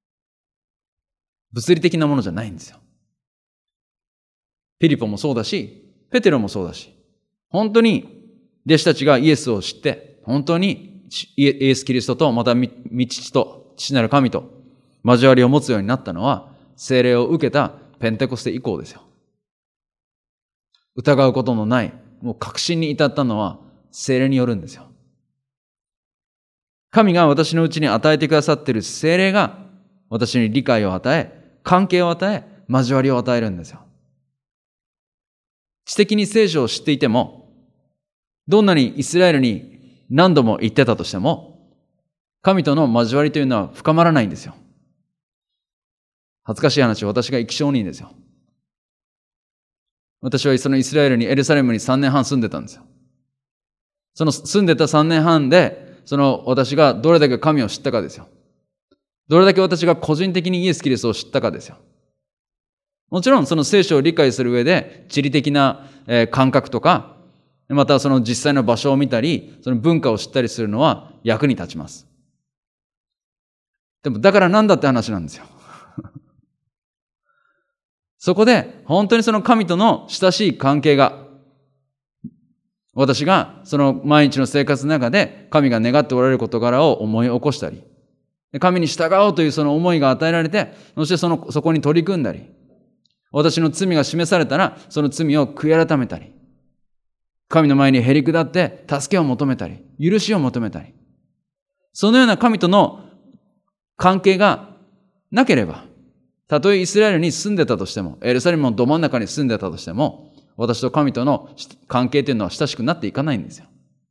物理的なものじゃないんですよ。ピリポもそうだし、ペテロもそうだし、本当に弟子たちがイエスを知って、本当にイエス・キリストとまた御父と父なる神と交わりを持つようになったのは、聖霊を受けたペンテコステ以降ですよ。疑うことのない、もう確信に至ったのは聖霊によるんですよ。神が私のうちに与えてくださっている聖霊が私に理解を与え、関係を与え、交わりを与えるんですよ。知的に聖書を知っていても、どんなにイスラエルに何度も言ってたとしても、神との交わりというのは深まらないんですよ。恥ずかしい話、私が生き証人ですよ。私はそのイスラエルにエルサレムに3年半住んでたんですよ。その住んでた3年半で、その私がどれだけ神を知ったかですよ。どれだけ私が個人的にイエス・キリストを知ったかですよ。もちろんその聖書を理解する上で地理的な感覚とか、またその実際の場所を見たり、その文化を知ったりするのは役に立ちます。でもだからなんだって話なんですよ。そこで本当にその神との親しい関係が、私がその毎日の生活の中で神が願っておられる事柄を思い起こしたり、神に従おうというその思いが与えられて、そしてそこに取り組んだり、私の罪が示されたらその罪を悔い改めたり、 神の前にへり下って助けを求めたり、許しを求めたり、そのような神との関係がなければ、たとえイスラエルに住んでたとしても、エルサレムのど真ん中に住んでたとしても、私と神との関係というのは親しくなっていかないんですよ。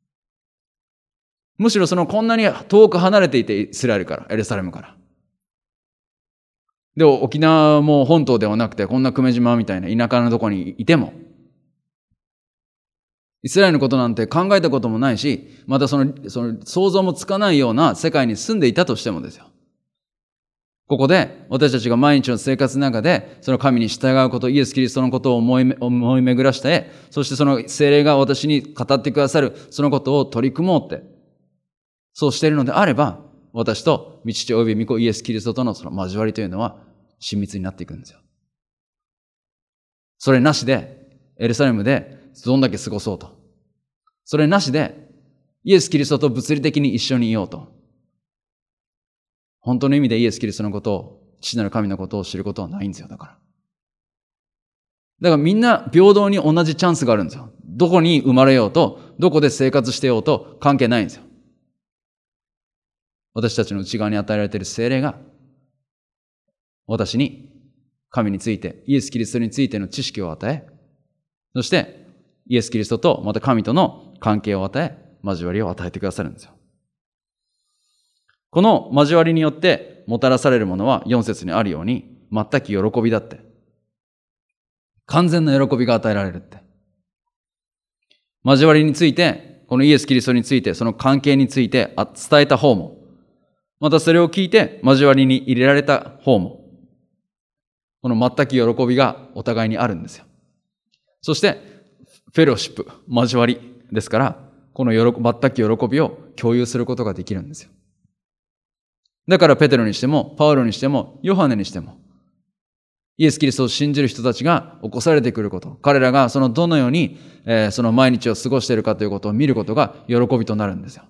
むしろこんなに遠く離れていて、イスラエルから、エルサレムから。で、沖縄も本島ではなくて、こんな久米島みたいな田舎のところにいても、イスラエルのことなんて考えたこともないし、またその想像もつかないような世界に住んでいたとしてもですよ。ここで私たちが毎日の生活の中で、その神に従うこと、イエス・キリストのことを思い巡らして、そしてその聖霊が私に語ってくださる、そのことを取り組もうって、そうしているのであれば、私と御父および御子イエス・キリストとのその交わりというのは親密になっていくんですよ。それなしで、エルサレムでどんだけ過ごそうと。それなしで、イエス・キリストと物理的に一緒にいようと。本当の意味でイエス・キリストのことを、父なる神のことを知ることはないんですよ、だから。だからみんな平等に同じチャンスがあるんですよ。どこに生まれようと、どこで生活してようと関係ないんですよ。私たちの内側に与えられている聖霊が、私に神について、イエス・キリストについての知識を与え、そしてイエス・キリストとまた神との関係を与え、交わりを与えてくださるんですよ。この交わりによってもたらされるものは4節にあるように、全く喜びだって。完全な喜びが与えられるって。交わりについて、このイエス・キリストについて、その関係について伝えた方も、またそれを聞いて交わりに入れられた方も、この全く喜びがお互いにあるんですよ。そして、フェローシップ、交わりですから、この全く喜びを共有することができるんですよ。だからペテロにしても、パウロにしても、ヨハネにしても、イエス・キリストを信じる人たちが起こされてくること、彼らがどのように、その毎日を過ごしているかということを見ることが喜びとなるんですよ。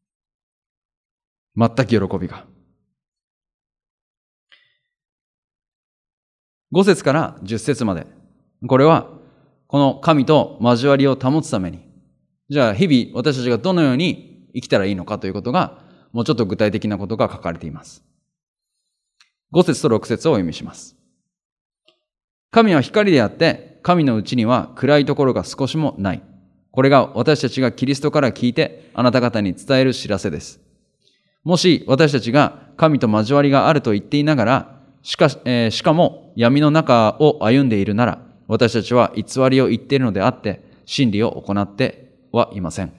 全く喜びが。5節から10節まで。これは、この神と交わりを保つために、じゃあ日々私たちがどのように生きたらいいのかということが、もうちょっと具体的なことが書かれています。5節と6節をお読みします。神は光であって、神のうちには暗いところが少しもない。これが私たちがキリストから聞いて、あなた方に伝える知らせです。もし私たちが神と交わりがあると言っていながら、しかも闇の中を歩んでいるなら、私たちは偽りを言っているのであって、真理を行ってはいません。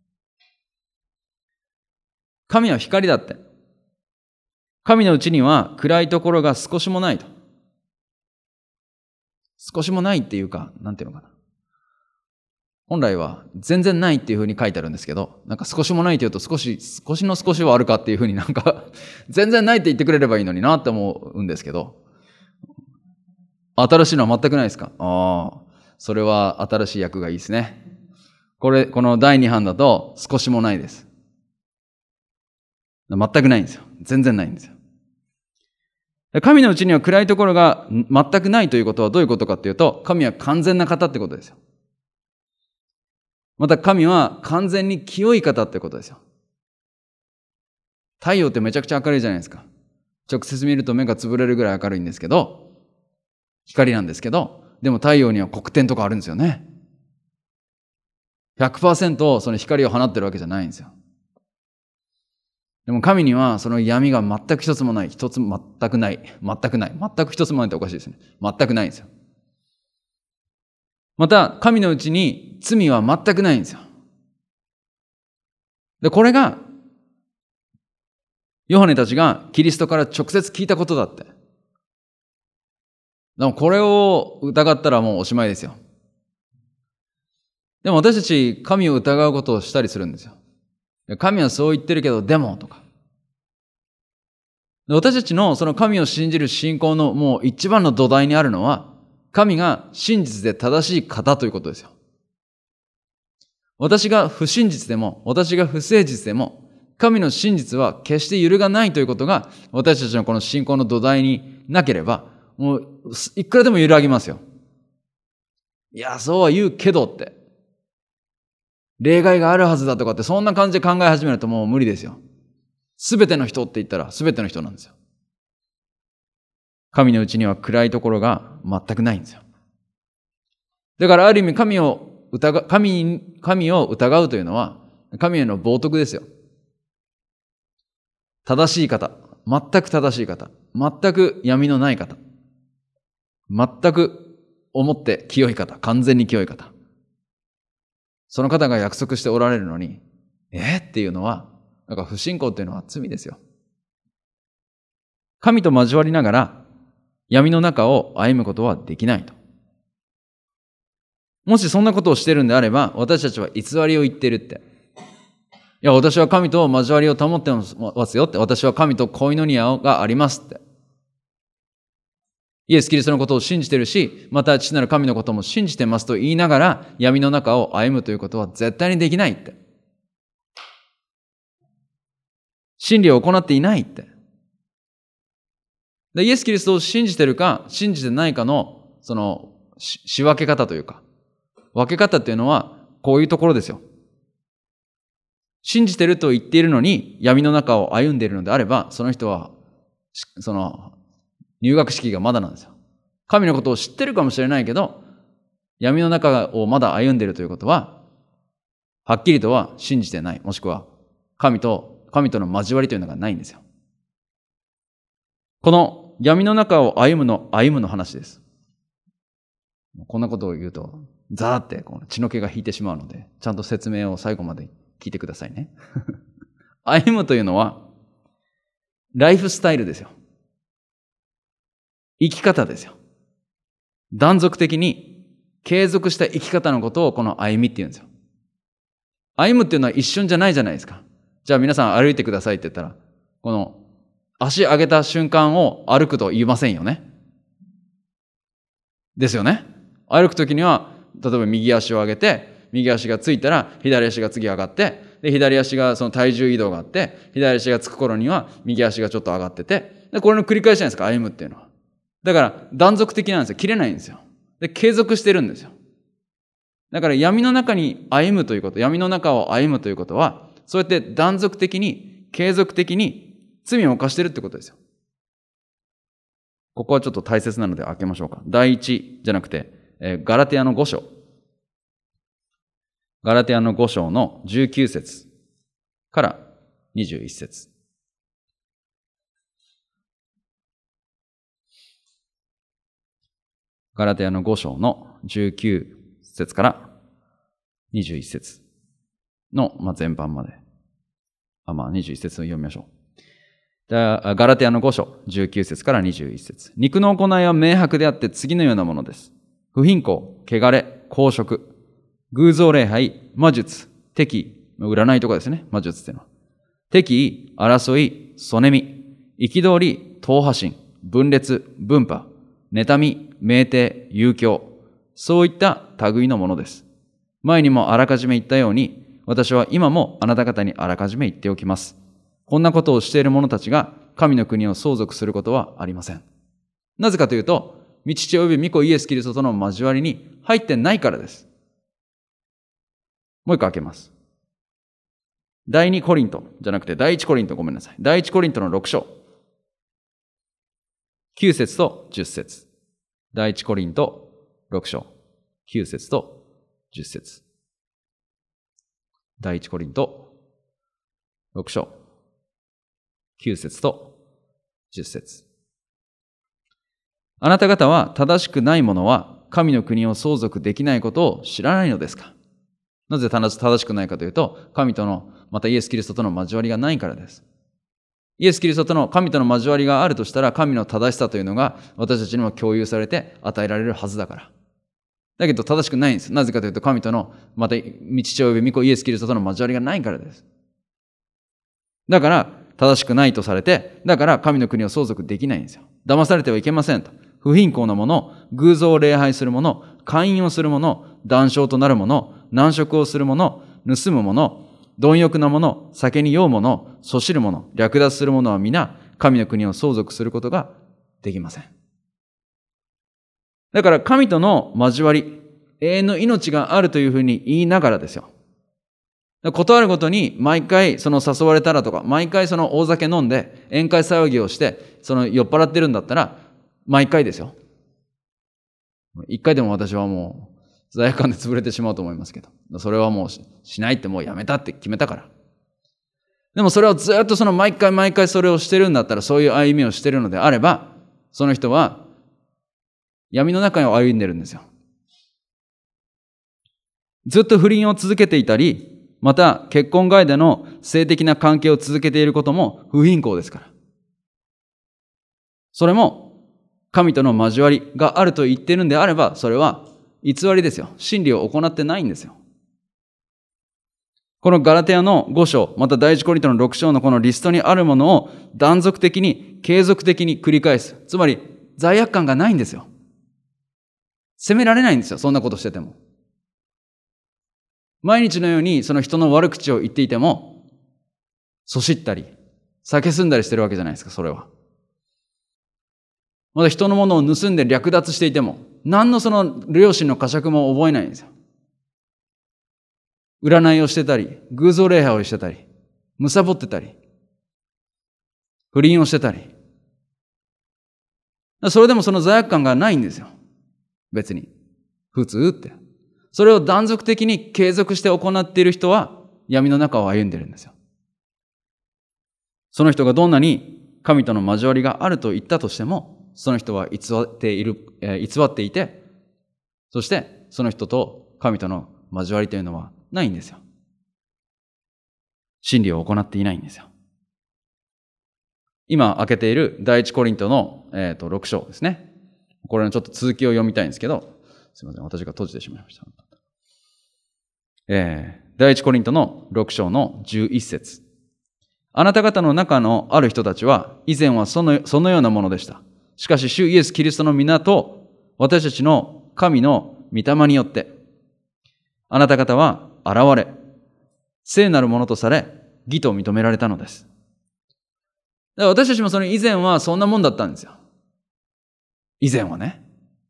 神は光だって。神のうちには暗いところが少しもないと。少しもないっていうか、なんていうのかな。本来は全然ないっていうふうに書いてあるんですけど、なんか少しもないというと少しの少しはあるかっていうふうになんか全然ないって言ってくれればいいのになって思うんですけど、新しいのは全くないですか？それは新しい訳がいいですね。この第2版だと少しもないです。全くないんですよ。全然ないんですよ。神のうちには暗いところが全くないということはどういうことかっていうと、神は完全な方ってことですよ。また神は完全に清い方ってことですよ。太陽ってめちゃくちゃ明るいじゃないですか。直接見ると目がつぶれるぐらい明るいんですけど、光なんですけど、でも太陽には黒点とかあるんですよね。100% その光を放ってるわけじゃないんですよ。でも神にはその闇が全く一つもない。全くない。全く一つもないっておかしいですね。全くないんですよ。また、神のうちに罪は全くないんですよ。で、これが、ヨハネたちがキリストから直接聞いたことだって。でもこれを疑ったらもうおしまいですよ。でも私たち神を疑うことをしたりするんですよ。神はそう言ってるけど、でもとか。私たちのその神を信じる信仰のもう一番の土台にあるのは、神が真実で正しい方ということですよ。私が不真実でも、私が不誠実でも、神の真実は決して揺るがないということが、私たちのこの信仰の土台になければ、もういくらでも揺らぎますよ。いや、そうは言うけどって。 例外があるはずだとかってそんな感じで考え始めるともう無理ですよ。すべての人って言ったらすべての人なんですよ。神のうちには暗いところが全くないんですよ。だからある意味神を疑うというのは神への冒涜ですよ。正しい方、全く正しい方、全く闇のない方、全く思って清い方、完全に清い方。その方が約束しておられるのに、っていうのは、なんか不信仰っていうのは罪ですよ。神と交わりながら闇の中を歩むことはできないと。もしそんなことをしているんであれば、私たちは偽りを言ってるって。いや、私は神と交わりを保ってますよって。私は神とコイノニアがありますって。イエス・キリストのことを信じてるし、また父なる神のことも信じてますと言いながら、闇の中を歩むということは絶対にできないって。真理を行っていないって。で、イエス・キリストを信じてるか、信じてないかの、その、仕分け方というか、分け方っていうのは、こういうところですよ。信じてると言っているのに、闇の中を歩んでいるのであれば、その人は、入学式がまだなんですよ。神のことを知ってるかもしれないけど、闇の中をまだ歩んでいるということは、はっきりとは信じてない。もしくは、神との交わりというのがないんですよ。この闇の中を歩むの話です。こんなことを言うと、ザーってこの血の気が引いてしまうので、ちゃんと説明を最後まで聞いてくださいね。歩むというのは、ライフスタイルですよ。生き方ですよ。断続的に継続した生き方のことをこの歩みって言うんですよ。歩むっていうのは一瞬じゃないじゃないですか。じゃあ皆さん歩いてくださいって言ったら、この足上げた瞬間を歩くと言いませんよね。ですよね。歩くときには、例えば右足を上げて、右足がついたら左足が次上がって、で、左足がその体重移動があって、左足がつく頃には右足がちょっと上がってて、で、これの繰り返しじゃないですか、歩むっていうのは。だから断続的なんですよ。切れないんですよ。で、継続してるんですよ。だから闇の中に歩むということ、闇の中を歩むということは、そうやって断続的に、継続的に罪を犯してるってことですよ。ここはちょっと大切なので開けましょうか。第一じゃなくて、ガラテヤの5章。ガラテヤの5章の19節から21節。ガラテヤの5章の19節から21節の、前半まで。21節を読みましょう。ガラテヤの5章19節から21節。肉の行いは明白であって次のようなものです。不貧困、汚れ、公職、偶像礼拝、魔術、敵意、占いとかですね、魔術っていうのは。敵意、争い、そねみ、憤り、党派心、分裂、分派、妬み、酩酊、遊興、そういった類のものです。前にもあらかじめ言ったように、私は今もあなた方にあらかじめ言っておきます。こんなことをしている者たちが神の国を相続することはありません。なぜかというと、御父及び御子イエス・キリストとの交わりに入ってないからです。もう一個開けます。第2コリントじゃなくて第1コリント、ごめんなさい。第1コリントの6章。9節と10節。第1コリント6章。9節と10節。第1コリント6章。9節と10節。あなた方は正しくない者は神の国を相続できないことを知らないのですか？なぜ正しくないかというと、神との、またイエス・キリストとの交わりがないからです。イエス・キリストとの神との交わりがあるとしたら、神の正しさというのが私たちにも共有されて与えられるはずだから。だけど正しくないんです。なぜかというと、神との、また御父及び御子イエス・キリストとの交わりがないからです。だから正しくないとされて、だから神の国を相続できないんですよ。騙されてはいけませんと。不貧困な者、偶像を礼拝する者、姦淫をする者、断傷となる者、難食をする者、盗む者、貪欲な者、酒に酔う者、そしる者、略奪する者は皆、神の国を相続することができません。だから神との交わり、永遠の命があるというふうに言いながらですよ。 断るごとに毎回その誘われたらとか、毎回その大酒飲んで宴会騒ぎをして、その酔っ払ってるんだったら、毎回ですよ。一回でも私はもう罪悪感で潰れてしまうと思いますけど、それはもうしないってもうやめたって決めたから。でもそれをずっとその毎回毎回それをしてるんだったら、そういう歩みをしてるのであれば、その人は闇の中を歩んでるんですよ。ずっと不倫を続けていたり、また結婚外での性的な関係を続けていることも不貧困ですから。それも神との交わりがあると言っているんであれば、それは偽りですよ。真理を行ってないんですよ。このガラテヤの5章、また第一コリントの6章のこのリストにあるものを断続的に、継続的に繰り返す。つまり罪悪感がないんですよ。責められないんですよ。そんなことしてても。毎日のようにその人の悪口を言っていても、そしったり、蔑んだりしてるわけじゃないですか、それは。また人のものを盗んで略奪していても、何のその良心の呵責も覚えないんですよ。占いをしてたり、偶像礼拝をしてたり、貪ってたり、不倫をしてたり。それでもその罪悪感がないんですよ。別に。普通って。それを断続的に継続して行っている人は闇の中を歩んでいるんですよ。その人がどんなに神との交わりがあると言ったとしても、その人は偽っていて、そしてその人と神との交わりというのはないんですよ。真理を行っていないんですよ。今開けている第一コリントの、6章ですね。これのちょっと続きを読みたいんですけど、すいません、私が閉じてしまいました。第一コリントの6章の11節。あなた方の中のある人たちは、以前はそのようなものでした。しかし、主イエス・キリストの皆と、私たちの神の御霊によって、あなた方は現れ、聖なるものとされ、義と認められたのです。だから私たちもその以前はそんなもんだったんですよ。以前はね。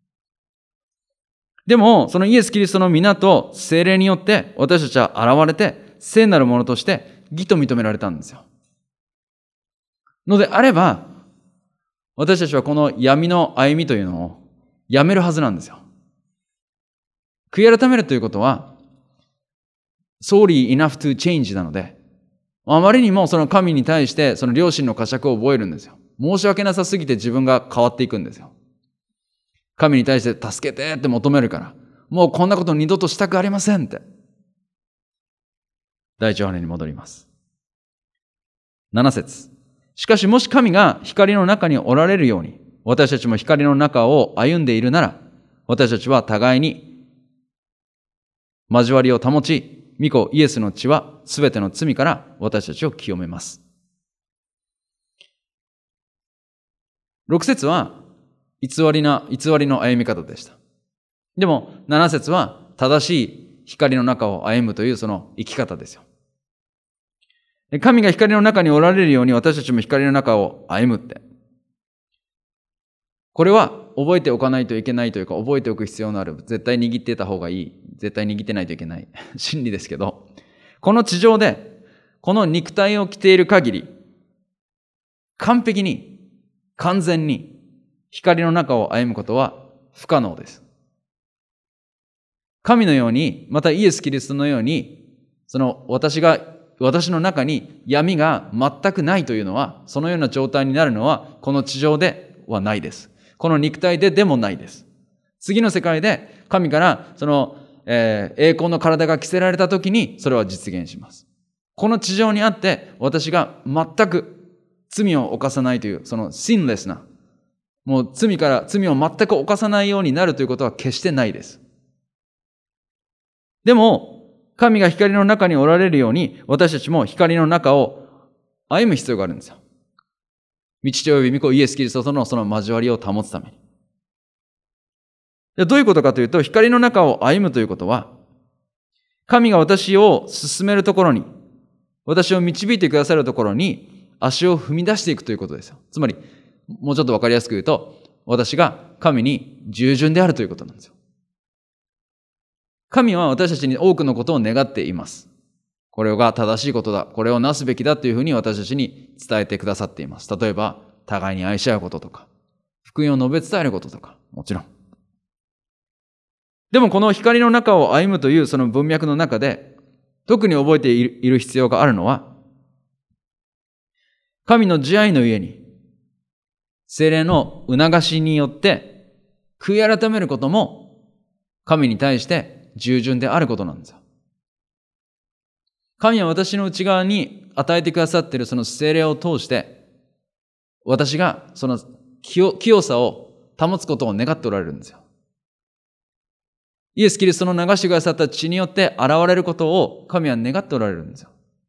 でも、そのイエス・キリストの皆と聖霊によって私たちは現れて、聖なるものとして義と認められたんですよ。のであれば、私たちはこの闇の歩みというのをやめるはずなんですよ。悔い改めるということは、sorry enough to change なので、あまりにもその神に対してその良心の呵責を覚えるんですよ。申し訳なさすぎて自分が変わっていくんですよ。神に対して助けてって求めるから、もうこんなこと二度としたくありませんって。第一ヨハネに戻ります。7節。しかしもし神が光の中におられるように、私たちも光の中を歩んでいるなら、私たちは互いに交わりを保ち、御子イエスの血はすべての罪から私たちを清めます。6節は偽りの歩み方でした。でも7節は正しい光の中を歩むというその生き方ですよ。神が光の中におられるように私たちも光の中を歩むって。これは覚えておかないといけないというか、覚えておく必要のある、絶対握ってた方がいい、絶対握ってないといけない真理ですけど、この地上でこの肉体を着ている限り、完璧に完全に光の中を歩むことは不可能です。神のように、またイエス・キリストのように、その私の中に闇が全くないというのは、そのような状態になるのはこの地上ではないです。この肉体でもないです。次の世界で神からその、栄光の体が着せられたときにそれは実現します。この地上にあって私が全く罪を犯さないというそのシンレスな、もう罪を全く犯さないようになるということは決してないです。でも神が光の中におられるように私たちも光の中を歩む必要があるんですよ。御父および御子イエス・キリストとのその交わりを保つために。どういうことかというと、光の中を歩むということは、神が私を進めるところに、私を導いてくださるところに足を踏み出していくということですよ。つまり、もうちょっとわかりやすく言うと、私が神に従順であるということなんですよ。神は私たちに多くのことを願っています。 これが正しいことだ。これをなすべきだというふうに私たちに伝えてくださっています。例えば、互いに愛し合うこととか、福音を述べ伝えることとか、もちろん。でもこの光の中を歩むというその文脈の中で、特に覚えている必要があるのは、神の慈愛のゆえに、聖霊の促しによって、悔い改めることも、神に対して従順であることなんですよ。神は私の内側に与えてくださっているその聖霊を通して、私がその清さを保つことを願っておられるんですよ。イエス・キリストの流してくださった血によって現れることを神は願っておられるんですよ。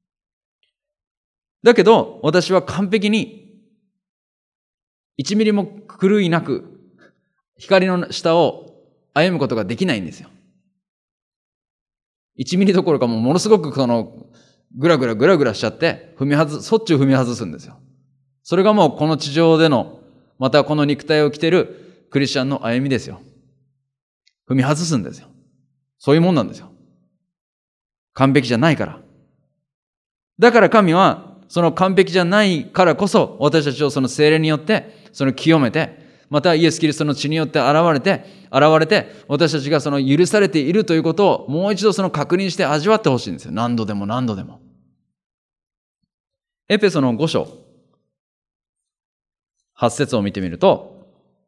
だけど、私は完璧に1ミリも狂いなく光の下を歩むことができないんですよ。1ミリどころかものすごくぐらぐらしちゃってしょっちゅう踏み外すんですよ。それがもうこの地上での、またこの肉体を着てるクリスチャンの歩みですよ。踏み外すんですよ。そういうもんなんですよ。完璧じゃないから。だから神はその完璧じゃないからこそ私たちをその聖霊によってその清めて、またイエス・キリストの血によって現れて私たちがその許されているということをもう一度その確認して味わってほしいんですよ。何度でも何度でも。エペソの5章8節を見てみると、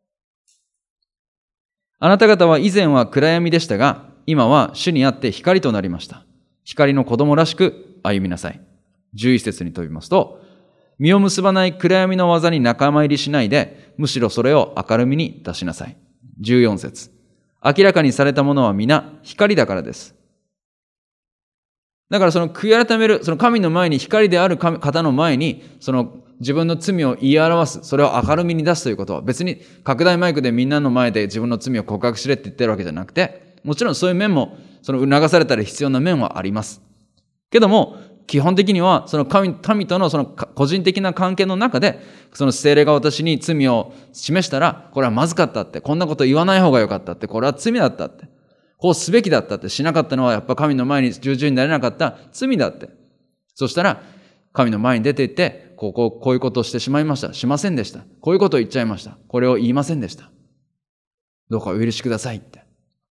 あなた方は以前は暗闇でしたが、今は主にあって光となりました。光の子供らしく歩みなさい。11節に飛びますと、実を結ばない暗闇の技に仲間入りしないで、むしろそれを明るみに出しなさい。14節、明らかにされたものは皆光だからです。だからその悔い改める、その神の前に光である方の前に、その自分の罪を言い表す、それを明るみに出すということは、別に拡大マイクでみんなの前で自分の罪を告白しれって言ってるわけじゃなくて、もちろんそういう面も、その促されたり必要な面はあります。けども、基本的にはその神とのその個人的な関係の中で、その聖霊が私に罪を示したら、これはまずかったって、こんなこと言わない方がよかったって、これは罪だったって、こうすべきだったって、しなかったのはやっぱ神の前に従順になれなかった罪だって。そしたら神の前に出て行って、こういうことをしてしまいました。しませんでした。こういうことを言っちゃいました。これを言いませんでした。どうかお許しくださいって。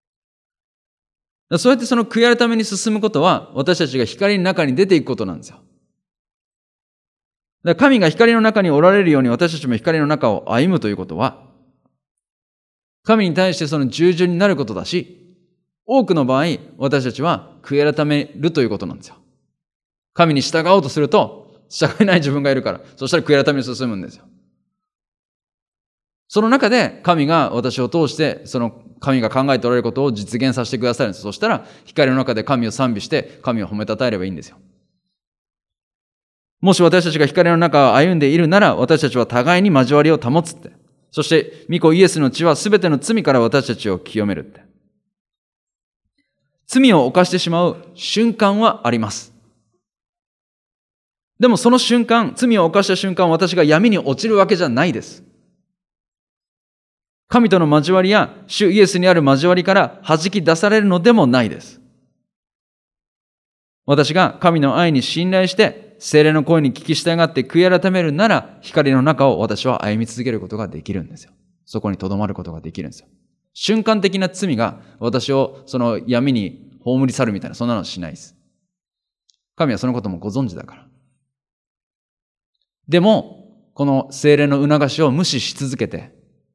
そうやってその悔い改めに進むことは、私たちが光の中に出ていくことなんですよ。だから神が光の中におられるように私たちも光の中を歩むということは、神に対してその従順になることだし、多くの場合、私たちは悔い改めるということなんですよ。神に従おうとすると、従えない自分がいるから、そしたら悔い改めに進むんですよ。その中で神が私を通して、その神が考えておられることを実現させてくださるんです。そしたら光の中で神を賛美して神を褒めたたえればいいんですよ。もし私たちが光の中を歩んでいるなら、私たちは互いに交わりを保つって。そして御子イエスの血はすべての罪から私たちを清めるって。罪を犯してしまう瞬間はあります。でもその瞬間、罪を犯した瞬間、私が闇に落ちるわけじゃないです。神との交わりや主イエスにある交わりから弾き出されるのでもないです。私が神の愛に信頼して聖霊の声に聞き従って悔い改めるなら、光の中を私は歩み続けることができるんですよ。そこに留まることができるんですよ。瞬間的な罪が私をその闇に葬り去るみたいな、そんなのしないです。神はそのこともご存知だから。でもこの聖霊の促しを無視し続けて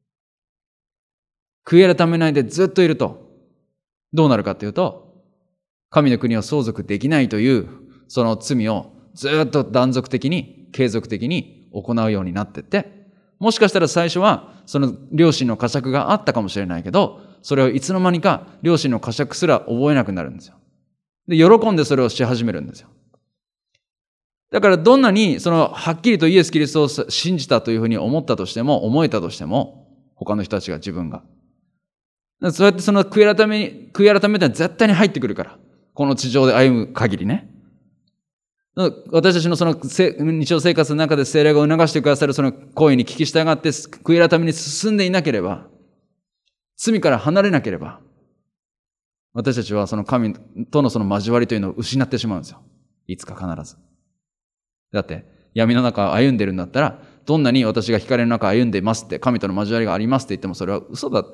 悔い改めないでずっといると、どうなるかというと、神の国を相続できないというその罪をずっと断続的に継続的に行うようになっていって、もしかしたら最初はその良心の呵責があったかもしれないけど、それをいつの間にか良心の呵責すら覚えなくなるんですよ。で、喜んでそれをし始めるんですよ。だからどんなにはっきりとイエス・キリストを信じたというふうに思えたとしても、他の人たちが自分がそうやってその悔い改めってのは絶対に入ってくるから。この地上で歩む限りね。私たちのその日常生活の中で聖霊が促してくださるその声に聞き従って悔い改めに進んでいなければ、罪から離れなければ、私たちはその神とのその交わりというのを失ってしまうんですよ。 いつか必ず。だって、闇の中を歩んでるんだったら、どんなに私が光の中を歩んでいますって、神との交わりがありますって言ってもそれは嘘だって。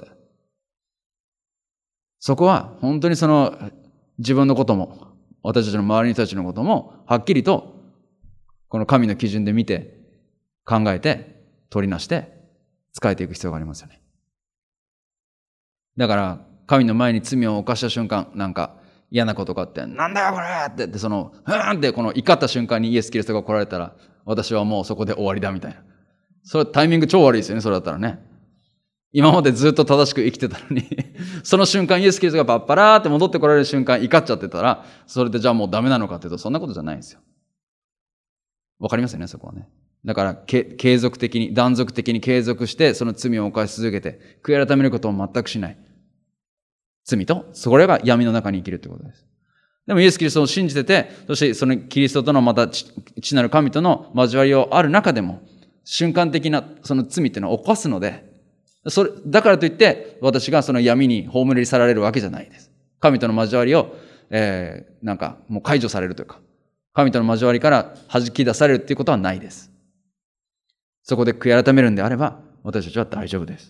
そこは本当に自分のことも、私たちの周りの人たちのことも、はっきりと、この神の基準で見て、考えて、取りなして、仕えていく必要がありますよね。だから、神の前に罪を犯した瞬間、なんか嫌なことがあって、なんだよこれって、ふーんってこの怒った瞬間にイエス・キリストが来られたら、私はもうそこで終わりだみたいな。それタイミング超悪いですよね、それだったらね。今までずっと正しく生きてたのにその瞬間イエス・キリストがパッパラーって戻ってこられる瞬間怒っちゃってたら、それでじゃあもうダメなのかっていうと、そんなことじゃないんですよ。わかりますよね、そこはね。だから継続的に、断続的に継続して、その罪を犯し続けて、悔い改めることを全くしない。罪と、それが闇の中に生きるということです。でもイエス・キリストを信じてて、そしてそのキリストとのまた父なる神との交わりをある中でも、瞬間的なその罪っていうのを犯すので、だからといって、私がその闇に葬り去られるわけじゃないです。神との交わりを、なんかもう解除されるというか、神との交わりから弾き出されるっていうことはないです。そこで悔い改めるんであれば、私たちは大丈夫です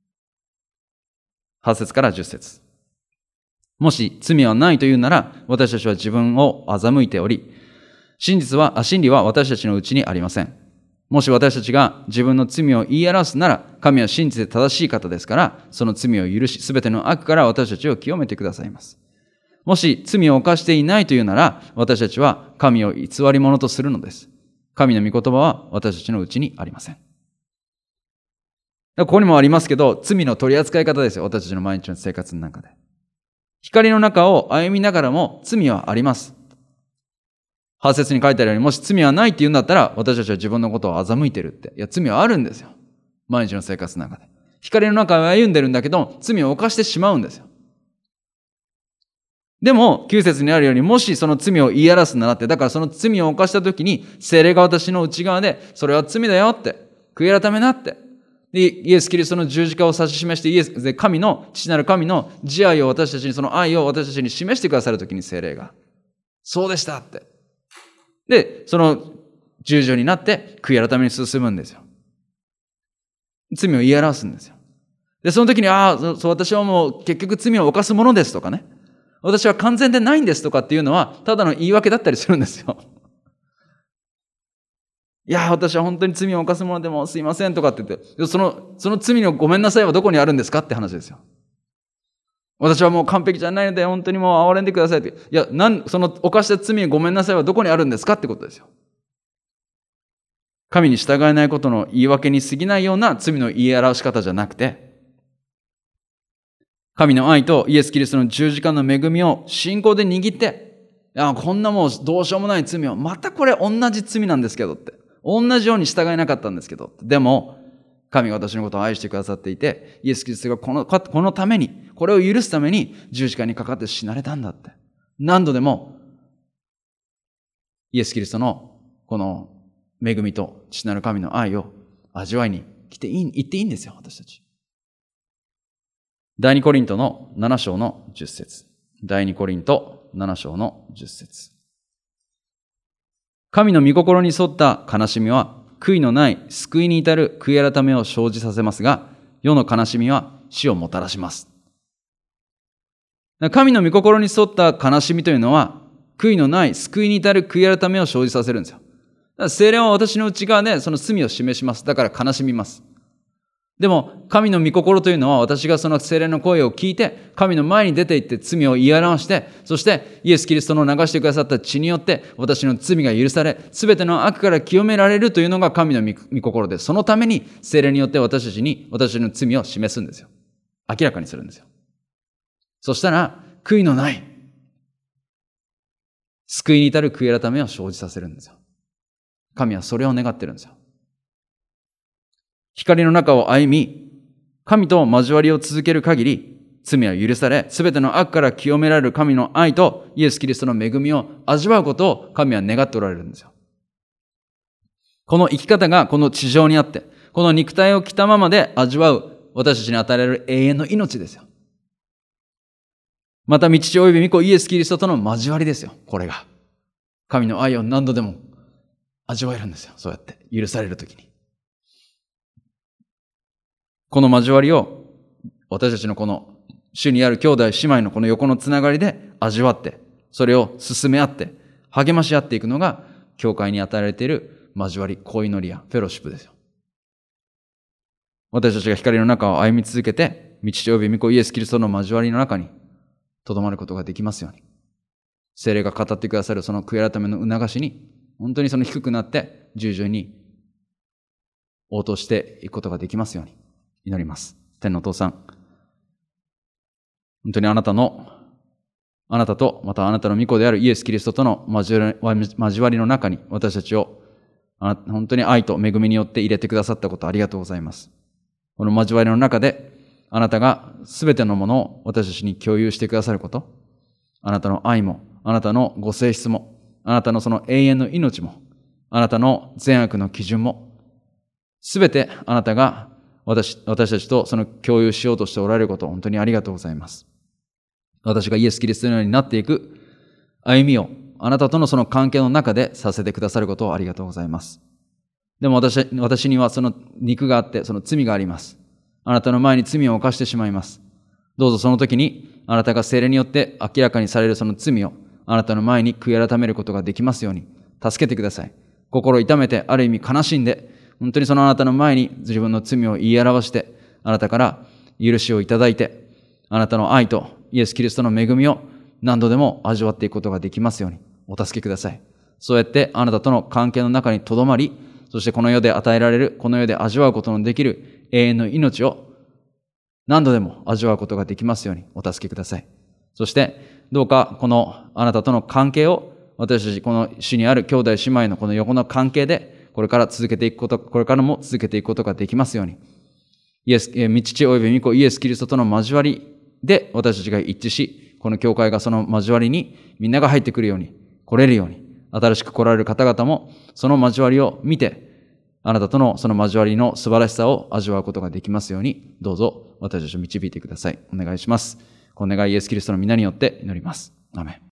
。8節から10節。もし罪はないというなら、私たちは自分を欺いており、真理は私たちのうちにありません。もし私たちが自分の罪を言い表すなら、神は真実で正しい方ですから、その罪を許し、すべての悪から私たちを清めてくださいます。もし罪を犯していないというなら、私たちは神を偽り者とするのです。神の御言葉は私たちのうちにありません。ここにもありますけど、罪の取り扱い方ですよ。私たちの毎日の生活の中で。光の中を歩みながらも罪はあります。8節に書いてあるように、もし罪はないって言うんだったら、私たちは自分のことを欺いてるって。いや、罪はあるんですよ。毎日の生活の中で。光の中を歩んでるんだけど、罪を犯してしまうんですよ。でも、9節にあるように、もしその罪を言い表すならって、だからその罪を犯した時に、聖霊が私の内側で、それは罪だよって、悔い改めなって。で、イエス・キリストの十字架を指し示して、父なる神の慈愛を私たちに、その愛を私たちに示してくださる時に聖霊が、そうでしたって。で、その十字になって悔い改めに進むんですよ。罪を言い表すんですよ。で、その時に、私はもう結局罪を犯すものですとかね。私は完全でないんですとかっていうのは、ただの言い訳だったりするんですよ。いや、私は本当に罪を犯すものでもすいませんとかって言って、その罪のごめんなさいはどこにあるんですかって話ですよ。私はもう完璧じゃないので本当にもう憐れんでくださいって。いや、その犯した罪ごめんなさいはどこにあるんですかってことですよ。神に従えないことの言い訳に過ぎないような罪の言い表し方じゃなくて、神の愛とイエス・キリストの十字架の恵みを信仰で握って、こんなもうどうしようもない罪を、またこれ同じ罪なんですけどって。同じように従えなかったんですけど。でも、神が私のことを愛してくださっていて、イエス・キリストがこのために、これを許すために十字架にかかって死なれたんだって。何度でも、イエス・キリストのこの恵みと父なる神の愛を味わいに行っていいんですよ、私たち。第2コリントの7章の10節。第2コリント7章の10節。神の御心に沿った悲しみは、悔いのない救いに至る悔い改めを生じさせますが、世の悲しみは死をもたらします。神の御心に沿った悲しみというのは、悔いのない救いに至る悔い改めを生じさせるんですよ。だから聖霊は私の内側でその罪を示します。だから悲しみます。でも、神の御心というのは、私がその聖霊の声を聞いて、神の前に出て行って罪を言い表して、そしてイエス・キリストの流してくださった血によって、私の罪が許され、すべての悪から清められるというのが神の御心で、そのために聖霊によって私たちに私の罪を示すんですよ。明らかにするんですよ。そしたら、悔いのない、救いに至る悔い改めを生じさせるんですよ。神はそれを願ってるんですよ。光の中を歩み、神と交わりを続ける限り、罪は許され、すべての悪から清められる神の愛とイエス・キリストの恵みを味わうことを神は願っておられるんですよ。この生き方がこの地上にあって、この肉体を着たままで味わう私たちに与えられる永遠の命ですよ。また、御父および御子イエス・キリストとの交わりですよ。これが。 神の愛を何度でも味わえるんですよ。そうやって許されるときに。この交わりを私たちのこの主にある兄弟姉妹のこの横のつながりで味わって、それを進め合って励まし合っていくのが教会に与えられている交わり、恋祈りやフェロシップですよ。私たちが光の中を歩み続けて、御父および御子イエス・キリストの交わりの中にとどまることができますように。聖霊が語ってくださるその悔い改めの促しに、本当にその低くなって従順に応答していくことができますように祈ります。天のお父さん、本当にあなたとまたあなたの御子であるイエス・キリストとの交わりの中に私たちを本当に愛と恵みによって入れてくださったことありがとうございます。この交わりの中であなたがすべてのものを私たちに共有してくださること、あなたの愛も、あなたのご性質も、あなたのその永遠の命も、あなたの善悪の基準も、すべてあなたが私たちとその共有しようとしておられることを本当にありがとうございます。私がイエス・キリストのようになっていく歩みをあなたとのその関係の中でさせてくださることをありがとうございます。でも私にはその肉があって、その罪があります。あなたの前に罪を犯してしまいます。どうぞその時にあなたが聖霊によって明らかにされるその罪をあなたの前に悔い改めることができますように助けてください。心を痛めて、ある意味悲しんで、本当にそのあなたの前に自分の罪を言い表して、あなたから許しをいただいて、あなたの愛とイエス・キリストの恵みを何度でも味わっていくことができますようにお助けください。そうやってあなたとの関係の中にとどまり、そしてこの世で与えられる、この世で味わうことのできる永遠の命を何度でも味わうことができますようにお助けください。そしてどうかこのあなたとの関係を私たちこの主にある兄弟姉妹のこの横の関係でこれからも続けていくことができますように、御父および御子イエス・キリストとの交わりで私たちが一致し、この教会がその交わりにみんなが入ってくるように、来れるように、新しく来られる方々もその交わりを見て、あなたとのその交わりの素晴らしさを味わうことができますように、どうぞ私たちを導いてください。お願いします。この願いイエス・キリストの皆によって祈ります。アーメン。